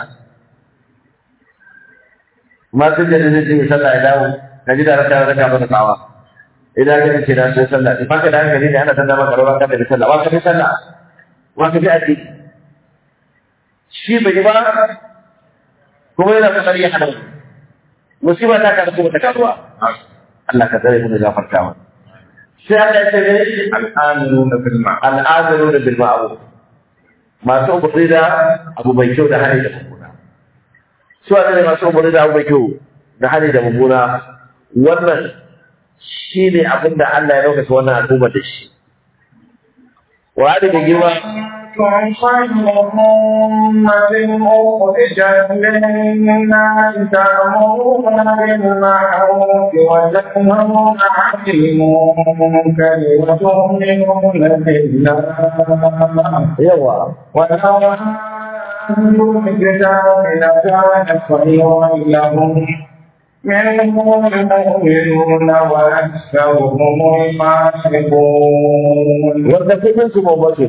ma sun da zai yi sallah ya dawo ka ji da raka masa tsawa idan ka ce da sai sallah ba ka da hankali ne ana tanda maka rawa ka da sallah wa ka fi sallah wa ka fi addini shi bai ba kuma yana kokari ya hada musiba ta ka kuma ta karuwa Allah ka tsare mu da gafarta mu sai Allah ya ce Al'amiruna bil ma'ruf. al'amiruna bil ma'ruf masu umarni da abu mai kyau da hali da mummuna su ne masu umarni da abu mai kyau da hali da mummuna wannan shi ne abin da Allah ya ɗaukaka wannan al'ummar da shi. Wa da girma خير أمة أخرجت للناس تأمرون بالمعروف وتنهون عن المنكر وتؤمنون بالله yawa ولو أنتم الكتاب لكان خيرا لهم منهم المؤمنون وأكثرهم الفاسقون wanda kudin su mabacin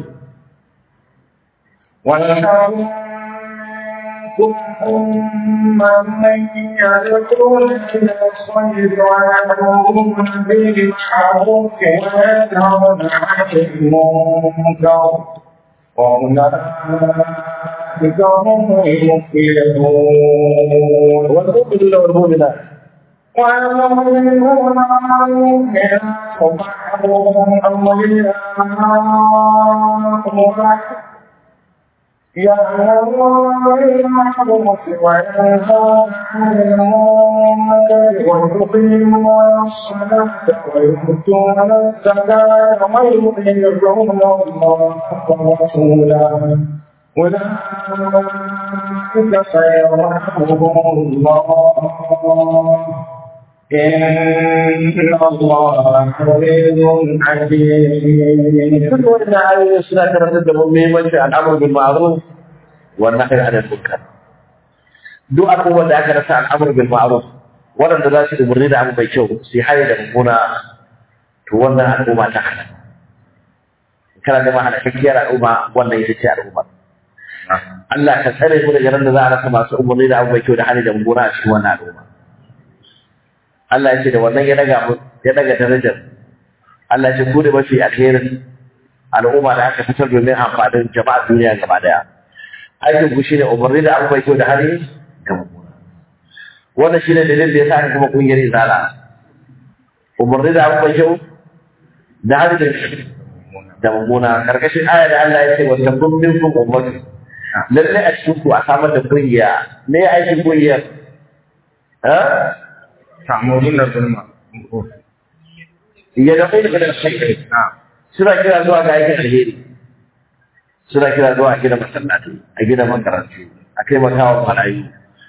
ولو منكم أمة يدعون إلى الخير ويأمرون بالمعروف وينهون عن المنكر وأولئك هم المفلحون والمؤمنون والمؤمنات ويؤمنون بالمؤمنات وبعضهم أولياء يأمرون بالمعروف وينهون عن المنكر ويقيمون الصلاة ويؤتون الزكاة ويطيعون الله ورسوله أولئك سيرحمهم الله إن الله حفيظ حكيم. كل واحد عليه الصلاة والسلام مهمة الأمر بالمعروف والنهي عن المنكر. duk abubuwan da aka rasa al'amur bil ma'ruf waɗanda za su umarni da abu mai kyau su haye da mummuna to wannan al'umma ta hana kana da mahana kakkiyar al'umma wannan ita ce al'umma Allah ka tsare mu daga nan da za a rasa masu umarni da abu mai kyau da hali da mummuna a cikin wannan al'umma Allah ya ce da wannan ya daga darajar Allah ya ce ku da mafi alherin al'umma da aka fitar domin amfanin jama'a duniya gaba daya aikin ku shine umarni da abu mai kyau da hali da mummuna wannan shine dalilin da yasa aka kuma kungiyar izala umarni da abu mai kyau da hali da mummuna karkashin aya da Allah ya ce wa takum minkum ummatu lalle a cikin ku a samar da kungiya me aikin kungiyar ta'muruna bil ma'ruf. ya da kai da kai suna kira zuwa ga aikin alheri suna kira zuwa a gina masallaci a gina makarantu a kai makawa marayu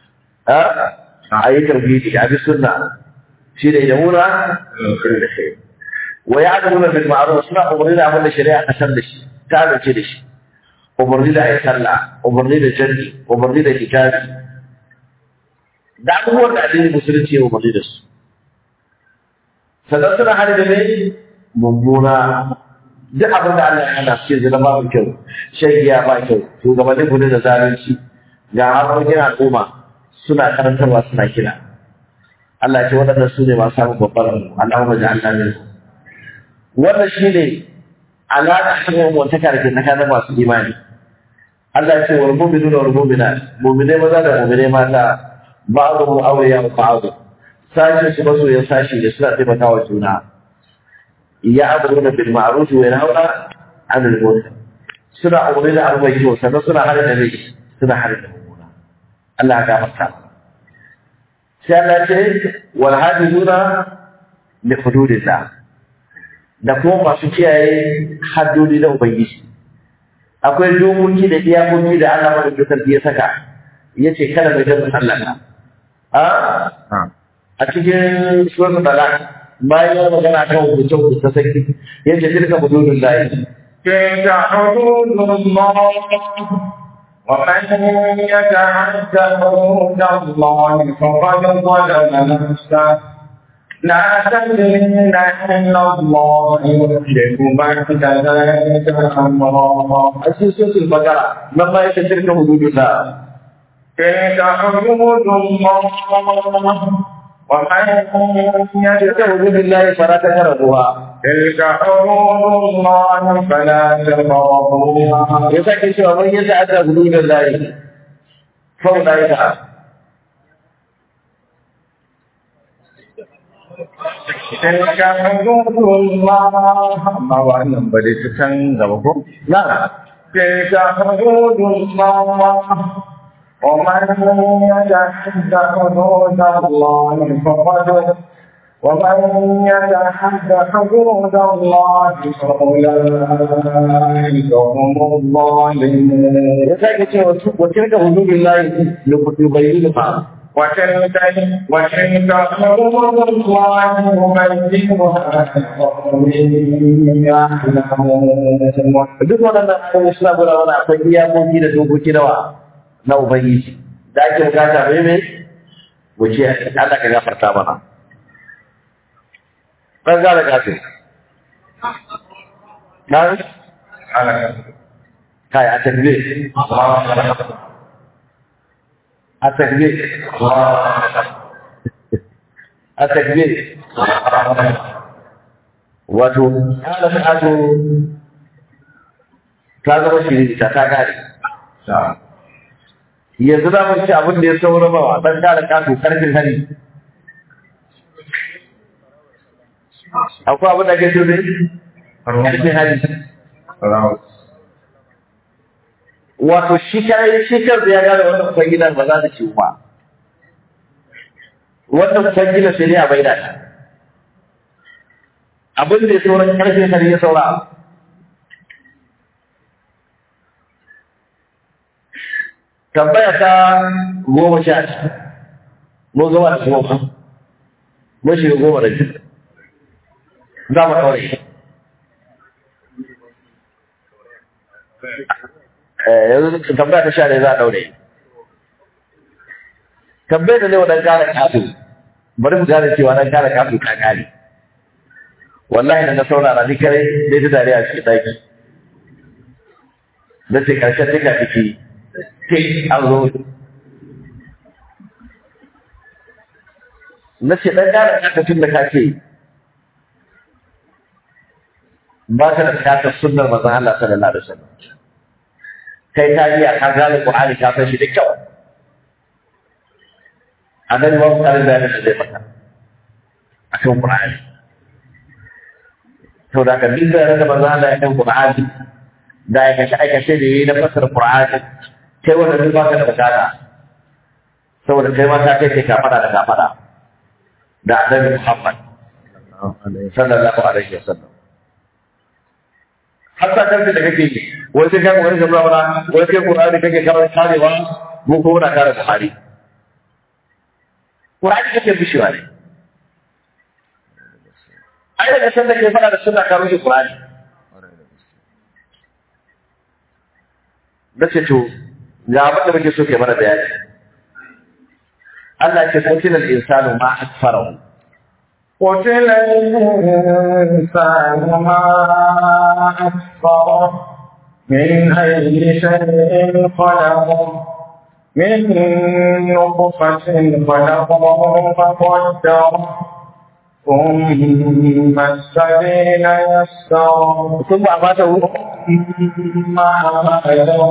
a yi tarbiyyi a bi sunna shi da yawuna da shi wa ya adamu bil ma'ruf suna umarni da abin da shari'a ta san da shi ta dace da shi umarni da ayi sallah umarni da jannati umarni da kitabi da abubuwan da addinin musulunci ya umarni da su sannan suna hali da mai mummuna duk abin da Allah ya hana su ce zama babu kyau shan giya ba kyau shugabannin gudu da zalunci ga harkokin al'umma suna karantarwa suna kira Allah ce waɗannan su ne masu samun babbar Allahumma ja'alna min wannan shine alaƙa ta mu'mintaka da ke tsakanin masu imani Allah ya ce wal mu'minuna wal mu'minat mu'minai maza da mu'minai mata ba'dhum awliya ba'd sashi su masoyan sashi da suna taimakawa juna ya amuruna bil ma'ruf wa yanhauna 'anil munkar suna umarni da abu mai kyau sannan suna hana da mai suna harin da mummuna Allah ya gafarta sai Allah ce wal hadiduna li hududillah da kuma masu kiyaye haddodi da ubangiji akwai dokoki da iyakoki da Allah madaukakin ya saka yace kada mai da Allah a cikin suratul talaq bayan ya magana kan hukuncin ta saki yace tilka hududullah تلك حدود الله ومن يتعد حدود الله فقد ظلم نفسه لا تدري إلا الله يحدث بعد ذلك أمرا أساسات البقرة لما يتشرك حدود الله تلك حدود الله ومن تلك حدود الله فلا تقربوها تلك حدود الله فلا تقربوها يسكن شو من يتعدى حدود الله فأولئك تلك حدود الله amma wannan ba dai ta can gaba ko نعم تلك حدود الله ومن يتحد حدود الله فقد ومن يتحد حدود الله فأولئك هم الظالمون يسكن شو وتلك حدود الله يبينها وتلك حدود الله يبينها لقوم يعلمون duk waɗannan ayoyi suna guda wani akwai iyakoki da dokoki na ubangiji da ake bukata mai mai wuce Allah ka gafarta mana ɗan gara gafi ɗan kai a takbir a takbir a takbir wato ƙara sa'adu ta zama shiri ta gari yanzu za mu ci abin da ya saura ba a ɗan ƙara ƙato ƙarfin hali akwai abin da ke so ne ƙarfin hali wato shi kar da ya gane wannan kwangilar ba za ta ci ba wannan kwangilar sai ne a bai da ta abin da ya sauran ƙarfin hali ya saura tambaya ta 10 mun zama da 10 mun shiga 10 da biyu za mu ɗaure yanzu tambaya ta 11 za a ɗaure tambayar da ne wa ɗan ƙara kafin bari mu gane cewa ɗan ƙara kafin ka ƙare wallahi da na saurara ni kare dai ta dariya cikin ɗaki da ce ƙarshen tika ciki tik an zo na ce ɗan ƙara ƙarfafin da ka ce ba ka da bukatar sunnar manzon Allah sallallahu alaihi wasallam kai ka iya ka gane Qur'ani ka san shi da kyau annabi ba ka da da zai maka akan Qur'ani to da ka dinga da manzon Allah ya kan Qur'ani da ya kashi aikace da yayi na fasar Qur'ani kai wanda duk ba ka da bukata saboda kai ma ka kai ka fada da ka fada da annabi Muhammad sallallahu alaihi wasallam hatta kan da kake yi wai sai kai wani gaba wala wai kai Qur'ani kake karewa mu ko muna kare Buhari Qur'ani kake bishiwa ne ai da san da ke fada da sunna ka rushe Qur'ani da ce to ga abin da muke so ke mana bayani Allah ya ce kutilal insanu ma akfarahu قتل الإنسان ما أكفره من أي شيء خلقه من نطفة خلقه فقدره ثم السبيل يسره ثم أماته ثم أماته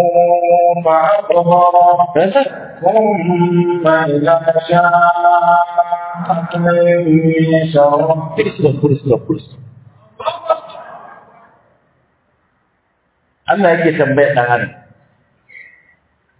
فأقبره ثم إذا شاء Allah yake tambayar ɗan adam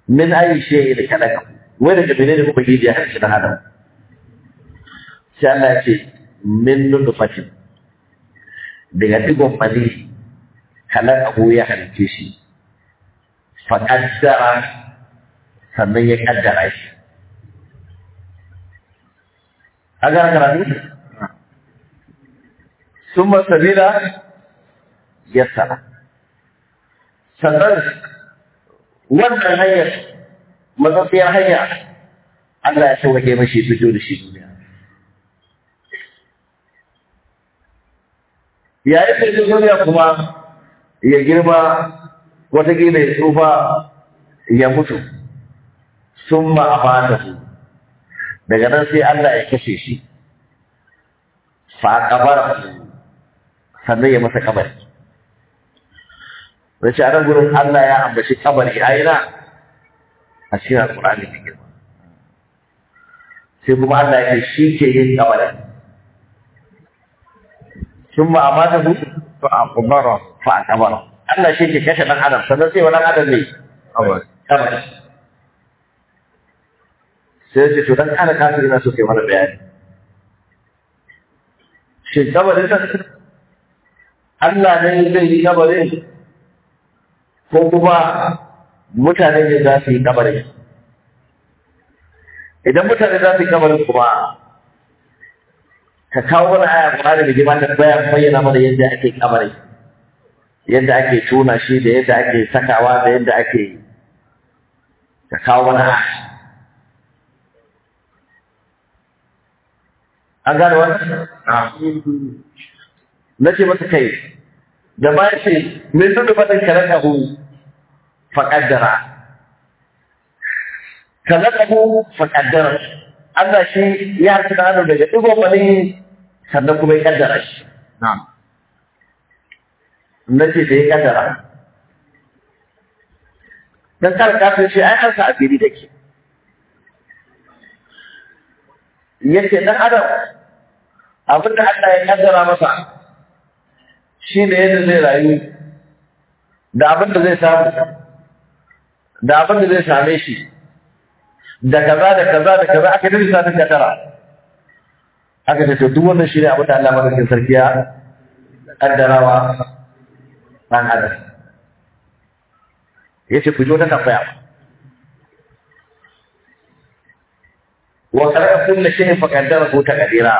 min ayi shay'in kalaka wai daga menene kuma gidi ya halicci dan adam sai Allah ya ce min nutfatin daga digon mani kalaka ya halicce shi fa qaddara sannan ya kaddara shi aga karatu summa sabila yassara sannan wannan hanyar matsatsiyar hanya Allah ya sauke mashi fito da shi duniya yayin da ya duniya kuma ya girma watakila ya tsufa ya mutu sun ma'afata su daga nan sai Allah ya kashe shi fa kabara sannan ya masa kabari wace a nan gurin Allah ya ambaci kabari a ina a cikin alƙur'ani mai girma sai kuma Allah ya ce shi ke yin kabari sun ma'amata su fa kabara Allah shi ke kashe ɗan adam sannan sai wani adam ne kabari sai ce to dan kana kafiri na so kai mana bayani shin kabarin sa Allah ne zai yi kabarin ko kuma mutane ne za su yi kabarin idan mutane za su yi kabarin kuma ka kawo wani aya Qur'ani da jima ta bayyana mana yadda ake kabarin yadda ake tuna shi da yadda ake sakawa da yadda ake ka kawo wani aya an gane wannan na ce masa kai da ba ce min duk fadin kalakahu faqaddara faqaddara Allah shi ya tsara daga digo bane sannan kuma ya kaddara shi na'am nace da ya kaddara dan kar ka ce ai an sa afiri dake yace dan adam abin da Allah ya kaddara masa shi ne yadda zai rayu da abin da zai samu da abin da zai same shi da kaza da kaza da kaza aka dinga sa ta kaddara aka ce to duk wannan shi ne abin da Allah madaukakin sarki ya kaddarawa dan adam yace ku jo ta tambaya wa khalaqa kulla shay'in faqaddarahu taqdira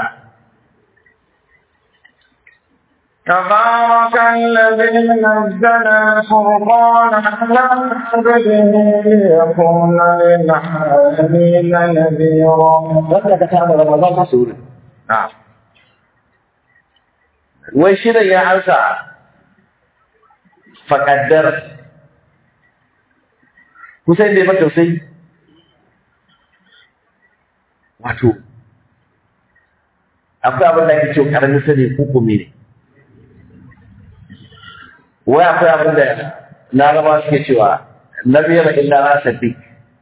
تبارك الذي نزل الفرقان على عبده ليكون للعالمين نذيرا. وقد كان رمضان رسولا. نعم. وشين يا عيسى فقدر. Hussein bai mata sai wato akwai abin da ake cewa karamin sani hukumi ne. wai akwai abin da laraba suke cewa lam yara illa rasabi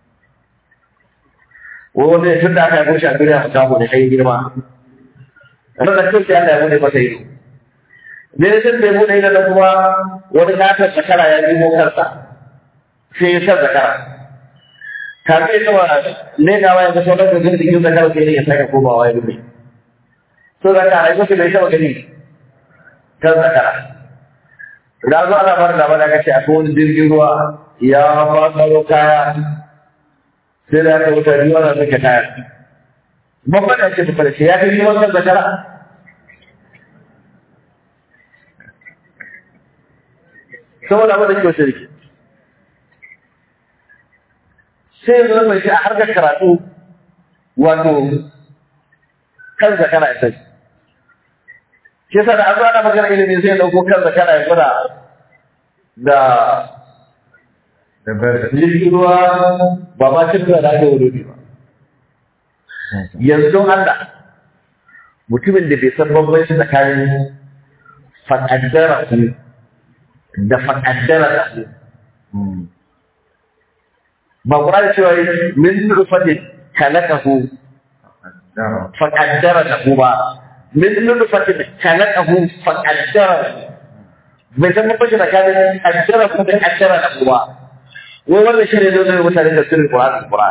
wanda tun da aka yi shi a duniya mu kawo ne kai girma ranar da kai Allah ya bude masa ido ne sun bai bude ido da kuma wani katar zakara ya nemo kansa sai ya san zakara kafin ya kama legawa ya ga sauran da jirgin zakara sai ya sake komawa ya rufe so zakara ya kusa bai taba gani kan zakara da zo ana bar da bada kace akwai wani jirgin ruwa ya fasaro kaya sai da aka wuta biyu ana sake kaya babban da ce su fara ya fi yiwuwar kan zakara saboda abin da ke wasu rike sai zo mai shi a harkar karatu wato kan zakara ya sani shi yasa da an zo ana magana ilimi sai ya dauko kan zakara ya gwada da jirgin ruwa ba ma cin da ake wuri ba yanzu Allah mutumin da bai san bambanci tsakanin faƙaddara ku da faƙaddara ku ba ƙura da cewa min rufatin kalakahu faƙaddara ku ba min nutfatin khalaqahu faqaddara bai san bambanci tsakanin qaddara ko da qaddara da kuma wai wannan shi ne zai mutane da sirrin Qur'an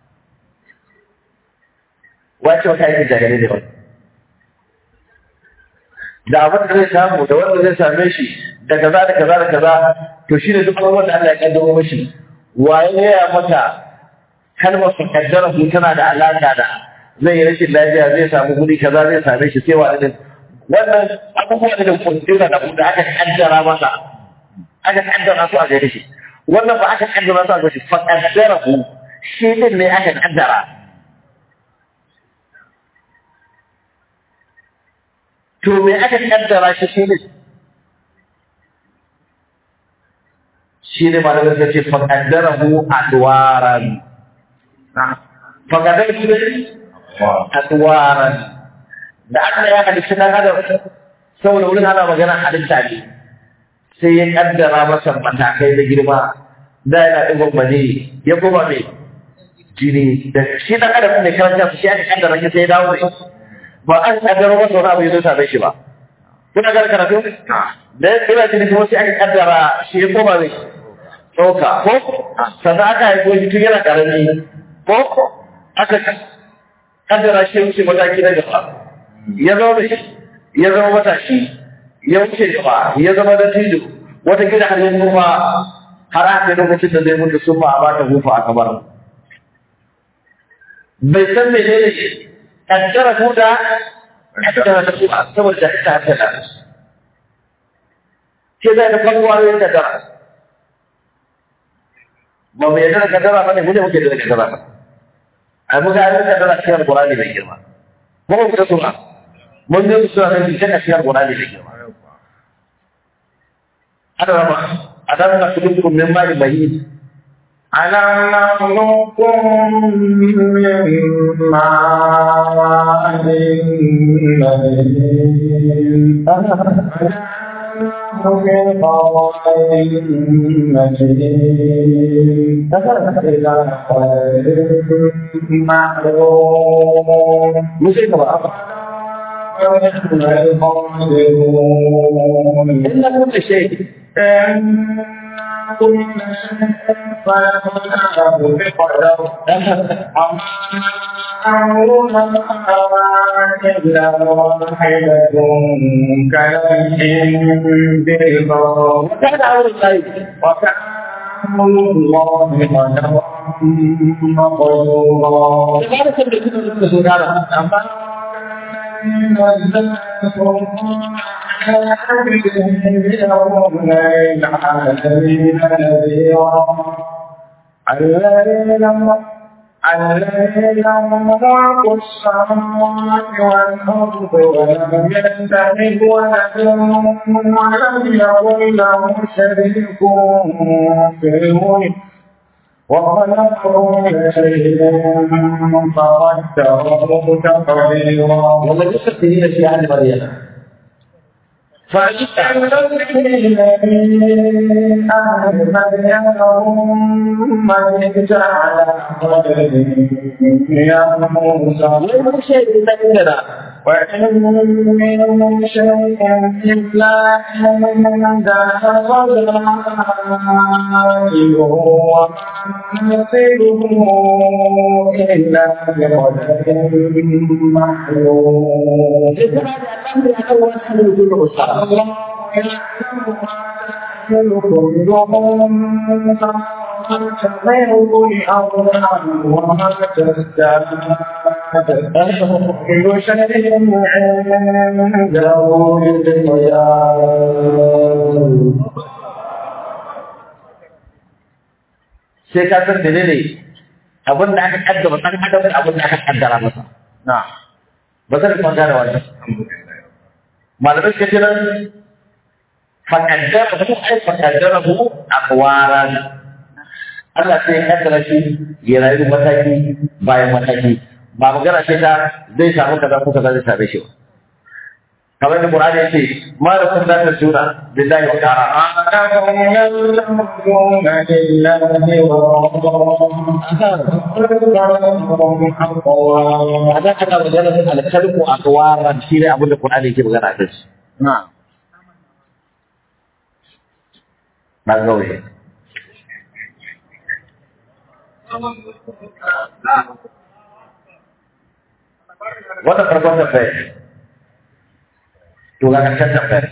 wace wata yake jahilai ne wani da abin da zai samu da wanda zai same shi da kaza da kaza da kaza to shi ne duk abubuwan da Allah ya kaddaro mashi waye ya mata kalmar su kaddara su tana da alaka da zai yi rashin lafiya zai samu guri kaza zai same shi sai wani wannan abubuwan da kundina da aka kaddara masa aka kaddara su a gare shi wannan ba aka kaddara su a gare shi fa kaddara ku shi din ne aka kaddara to me aka kaddara shi ne malamin da ce fa kaddara ku adwaran fa kaddara ku adwaran da Allah ya halitta dan adam saboda wurin ana magana halitta ne sai ya kaddara masa matakai da girma da yana digon bane ya koma mai jini da shi dan adam ne karanta shi aka kaddara shi sai ya dawo ne ba an kaddara masa wani abu ya zo same shi ba kuna ga karatu da ina jini kuma sai aka kaddara shi ya koma mai tsoka ko sannan aka haifo shi tun yana karami ko aka kaddara shi ya wuce mataki na gaba ya zama matashi ya wuce gaba ya zama da tijo wata gida har yin kuma har aka lokacin da zai mutu sun ba a bata hufa a kamar bai san me ne kaddara ko da kaddara ta kuma saboda ta ta ke zai da farko ne kaddara ba mai yadda kaddara ba ne mu ne muke da kaddara ba ai mu ga kaddara cikin Qur'ani mai girma ko ku da sura mun yi sura da cikin cikin Qur'ani mai girma adama adam na kudu min mai bayin ألم نخلقكم من ماء مهين فجعلناه في قرار مكين إلى قدر معلوم موسيقى بقى ونحن القادرون إلا كل شيء كل شيء خلقناه بقدر أمرنا إلا واحدة كلمح بالبصر وكان أمر الغيب وكان أمر الله قدرا مقدورا لماذا تبدأ كل سورة نزل القرآن على عبده ليكون للعالمين نذيرا الذين خلقوا السماوات والأرض ولم يتخذ ولدا ولم يكن له شريك في الملك وخلق كل شيء فقدره تقديرا والله يسر تهينا في عهد مريم فالذين أهل مدين أمة على قدره يا موسى وإن شيء بيننا وإن من شيء إلا عندنا خزائنه وما نصيبه إلا بقدر معلوم الله يعلم ما كلهم تغير الأرض وما تزداد كل شيء عنده بمقدار sai ka san menene abin da aka kaddara dan adam da abin da aka kaddara masa na ba zai kuma gane wannan malamai suka ce nan fakaddara ko ai fakaddara ko akwaran Allah sai ya kaddara shi ya rayu mataki bayan mataki ba magana ce ta zai samu kaza ko kaza zai same shi ba kamar da Qur'ani ya ce ma da kun da suna billahi wa ta'ala أنهم يلمزون لله ورسوله هذا كذا magana al-kalbu akwaran shi ne abin da Qur'ani yake magana a kai na na gaure Wannan farkon tambayar. To ga ƙarshen tambayar.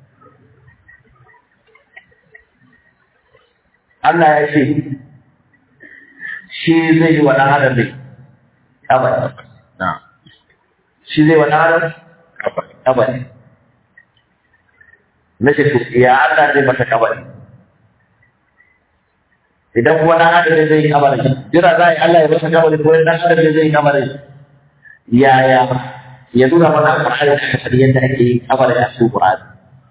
Allah ya ce, shi zai yi wa ɗan adam ne, abadi. Shi zai wa ɗan adam? Abadi. Na ce, to, ya Allah zai masa kabari. Idan kuma ɗan adam ne zai yi kabari, jira za a yi Allah ya masa kabari ko ɗan adam ne zai yi kabari. Yaya ya nuna mana alƙur'ani da kasar yadda ake yi kabari a cikin Qur'ani.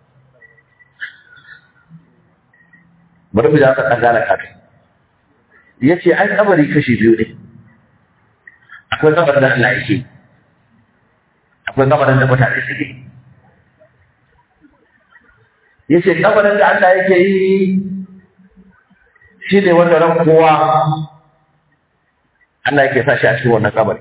Bari mu ja ka ɗan gane kafin. Ya ce, ai kabari kashi biyu ne. Akwai kabarin da Allah yake, akwai kabarin da mutane suke. Ya ce, kabarin da Allah yake yi shi ne wanda ran kowa Allah yake sa shi a cikin wannan kabari.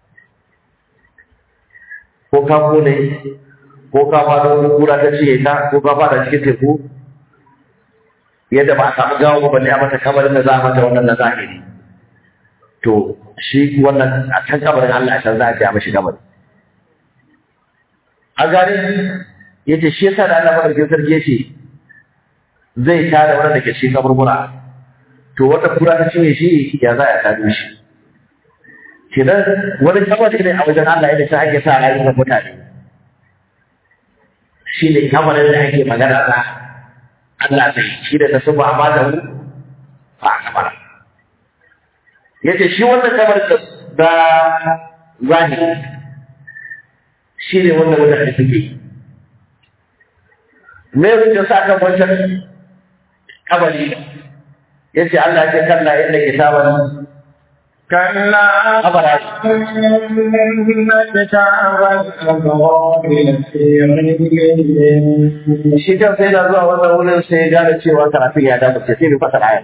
Ko ka kone, ko ka fada wani kura ta ciye ka, ko ka fada cikin teku, yadda ba a samu gawo ba ne a mata kabarin da za a mata wannan na zahiri. To, shi wannan a can kabarin Allah a can za a ce a mashi kabari. A gane, ya ce shi yasa da Allah maɗaukin sarki ya ce zai tada wanda ke cikin kaburbura. To, wata kura ta cinye shi ya za a tado shi. Kenan wani kabari ne a wajen Allah yadda ta ake sa rayuwar mutane. Shi ne kabarin da ake magana za Allah zai shi da ta suba amma da mu ba a kamar. Ya ce shi wannan kamar da zahiri shi ne wannan mutane suke. Me rikin sa kan wancan kabari ya ce Allah ya ce kalla inda ke saban كلا إن كتاب الأبرار لفي عليين. shi kan sai da zuwa wannan wurin sai ya gane cewa karatu ya dace sai bai fasa ayar.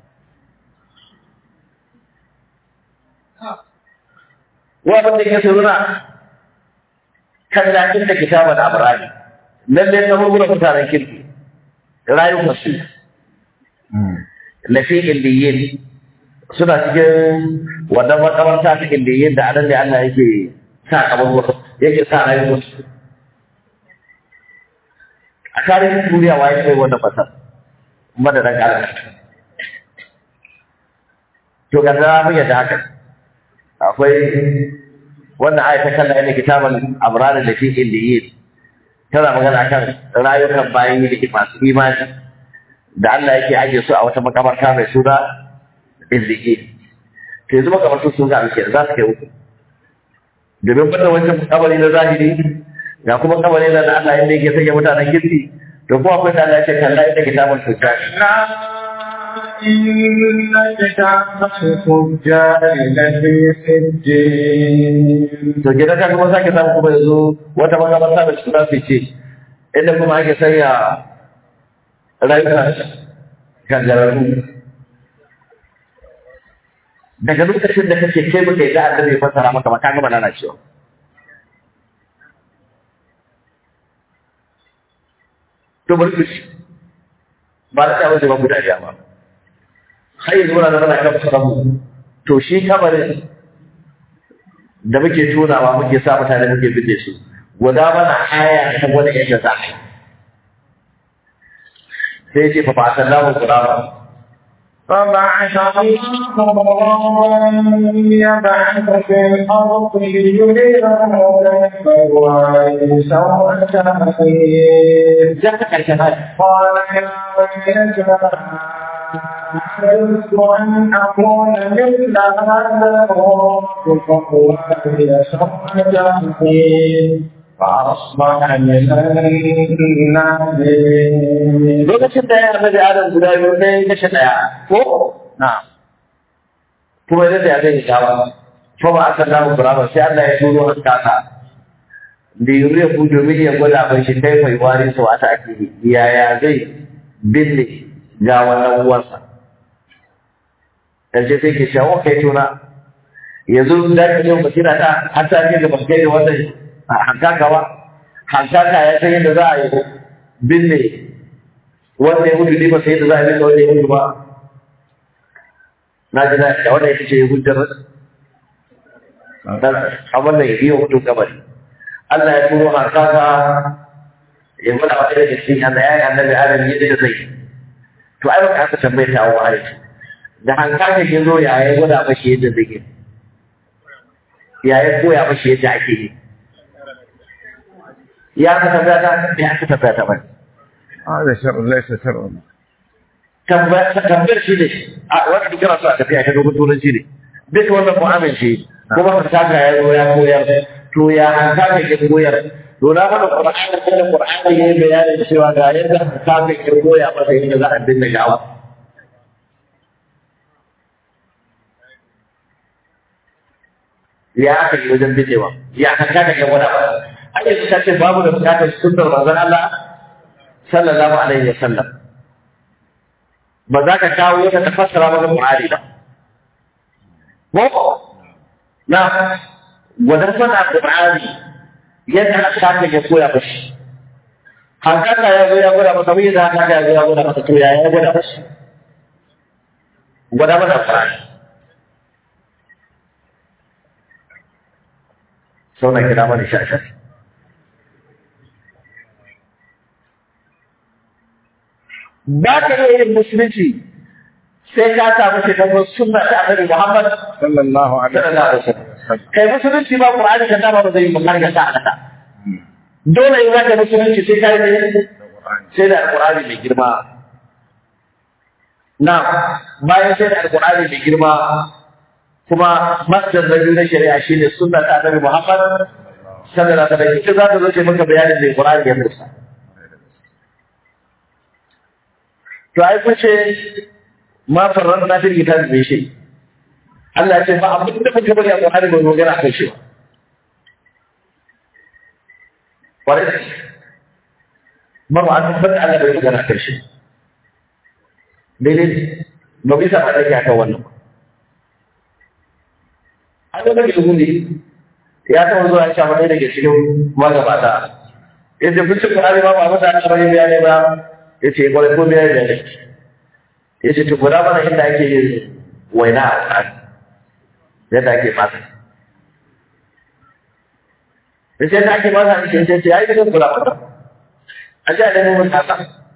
Wa abin da ke suruna kan lakin da kitabar abrari lalle ta rubuta mutanen kirki rayuwar su lafi illiyin suna cikin wannan makabarta ta illiyin da anan ne Allah yake sa kabarwar yake sa rayuwar su. A tarihin duniya waye kai wannan fasar madadin Allah. To ga za mu yadda haka akwai wannan ayata kalla ne kitaban abrar da fi illiyin tana magana akan rayukan bayan yi masu imani da Allah yake aje su a wata makabarta mai suna illiyin. To yanzu makabartu sun ga alke za su kai uku domin banda wancan kabari na zahiri ga kuma kabari na Allah inda yake sanya mutanen kirki to kuma akwai da Allah ya ce kalla ita kitabun fujjar إن كتاب الفجار لفي سجين. to gidan ka kuma sake samu kuma yanzu wata makabarta da suna fice inda kuma ake sanya rayuka kangararru daga lokacin da kake kai muka yi da Allah zai fassara maka ba ka gama lalacewa. To bari ku ba da tsawon da ba guda ba har yanzu muna da kan fasamu to shi kamarin da muke tunawa muke sa mutane muke bide su guda mana aya ta wani yadda za a yi sai ce fa ba sallahu qur'ana فبعث الله يبعث في الأرض ليريه كيف يواري سوءة أخيه. قال يا ويلتى أحببت أن أكون مثل هذا الرب فأواري سوءة أخيه فأصبح من النادمين. lokacin da ya annabi Adam guda biyu sai kashe daya ko na kuma yadda ya zai shawa ko ba aka dawo buraba sai Allah ya turo haskaka da yuriya ku domin ya gwada ban shi kai mai wari sau ata ake yaya zai binne ga wannan uwansa ƙarshe sai ke shawo kai tuna yanzu da ka yau basira ta har ta ke da bankai da wannan hankakawa hankaka ya san yadda za a yi binne wanda ya mutu ne ba sai da za a binne wanda ya mutu ba na ji da wanda ya ce hujjar abin da ya biyo mutum kabari Allah ya turo hankaka ya gwada wata da cikin Allah ya yi annabi Adam yadda zai to ai baka aka tambaye ta wa ai da hankaka ya zo ya yi gwada mashi yadda zai yi ya yi koya mashi yadda ake yi ya ka tambaya ta ya ka tambaya ta bane هذا شر ليس شر tambayar shi ne a wani kira su a tafiya ta dogon turanci ne duk wannan mu'amin shi kuma hankaka ya zo ya koyar to ya hankaka ya koyar to na mana Qur'ani da Qur'ani yayin bayanin cewa ga yadda hankaka ya koya masa yadda za a dinga yawa ya aka yi wajen bidewa ya hankaka ya gwada ba ai yanzu ta ce babu da bukatar sunnar manzon Allah sallallahu alaihi wasallam ba za ka kawo ta fassara maka Qur'ani ba ko na wadan sana Qur'ani yadda aka ya koya mashi hankaka ya zo ya gwada masa wai da hankaka ya zo ya gwada masa to ya gwada mashi gwada masa Qur'ani sau na kira mani shashar ba ka iya yin musulunci sai ka samu taimakon sunna ta annabi Muhammad sallallahu alaihi wasallam kai musulunci ba Qur'ani ka dama ba zai yi magana ta alaka dole in zaka musulunci sai ka yi sai da Qur'ani mai girma na bayan sai da Qur'ani mai girma kuma masdar da na shari'a shine sunna ta annabi Muhammad sallallahu alaihi wasallam ita za ta zo ce maka bayanin da Qur'ani ya musa to ai kuce ma farran na fil kitab bai shi Allah ya ce ba abin da kuka bari a Qur'ani ba magana kai shi wala ba ba an tabbata Allah bai magana kai shi dai ba bisa ba da ka wannan an da ke gundi ya taɓa zuwa ya shafa ɗaya daga cikin magabata ya ce kun ci Qur'ani ba ba masa an bari bayani ba ya ce kwarai ko bayani da ne ya ce tukura mana inda ake yin waina a Qur'ani yadda ake masa ya ce yadda ake masa a cikin ce ya yi cikin kula mata a ji a nemo mun tasa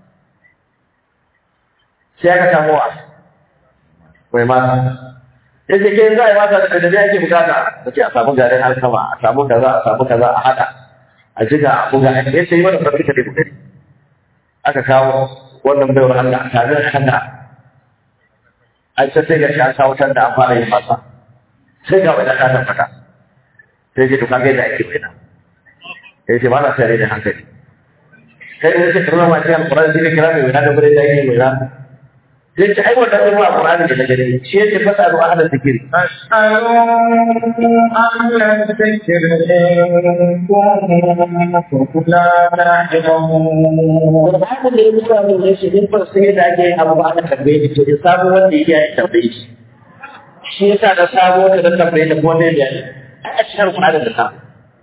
sai aka samu wa mai masa ya ce ke za a yi masa da da ake bukata da ce a samu garin alkama a samu kaza a haɗa a jiga a buga ya ce yi wani farfita da bukari aka kawo wannan baiwar Allah a tare da hanga an ce sai ga shi an kawo can da an fara yin masa sai ga wani ta tabbata sai ce to kaga yadda ake wani sai ce ba na sai da hankali sai da ce kuma ma ce alƙur'ani sai ka kira mai wani da bude da yake wani sai ce ai wannan ruwa Qur'ani da gani shi yake fasa ruwa ahla zikiri as'alu ahla zikri in kuntum la ta'lamun da haka ne mutane ne shi din fa sai da ake abu ba aka tambaye shi to in sabu wanda yake ya tambaye shi shi yasa da sabo da tambaye da ko ne da a cikin Qur'ani da sabo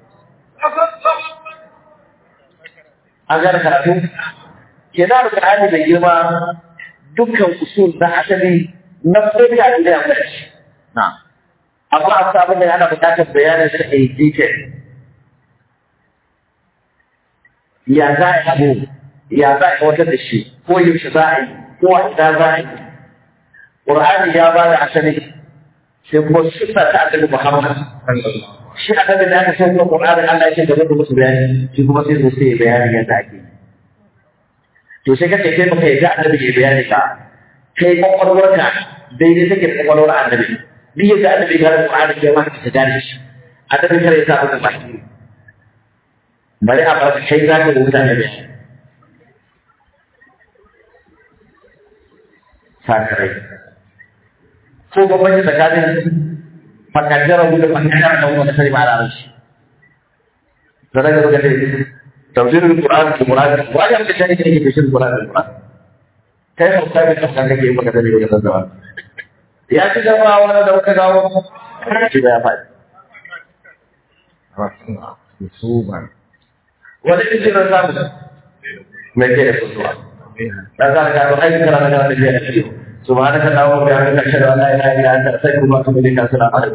a ga karatu ke da Qur'ani da girma dukkan usul na asali na fita da ya bace na amma a sabon da ana buƙatar bayanin sa a detail ya za a abu ya za a wata da shi ko yaushe za a yi ko a ina za a yi Qur'ani ya ba da asali sai kuma sunna ta annabi Muhammad shi annabi da aka san Qur'ani Allah ya ce da musu bayani shi kuma sai su sai bayani yadda ake to sai kace kai baka yadda annabi ya bayani ka kai kwakwalwarka daidai take da kwakwalwar annabi duk yadda annabi ya rubuta Qur'ani kai ma ka gane shi annabi kare ya sa maka baki bari a bar kai za ka rubuta annabi sakarai ko gwamnati tsakanin fakadar da fakadar da wani sai ba da shi da daga daga تفسير القرآن في المراد وأنا أقول لك أنك تفسير القرآن في المراد كيف أصابك أفضل لك يوم كذا يوم كذا يا كذا وأنا لو كذا كذا يا فايد رسمع رسوبا ولكن الرسالة ما كان يقول لا زال كانوا أي كلام كلام اللي subhanaka allahumma wa bihamdika ashhadu an la ilaha illa anta astaghfiruka wa atubu ilaik. Assalamu alaikum.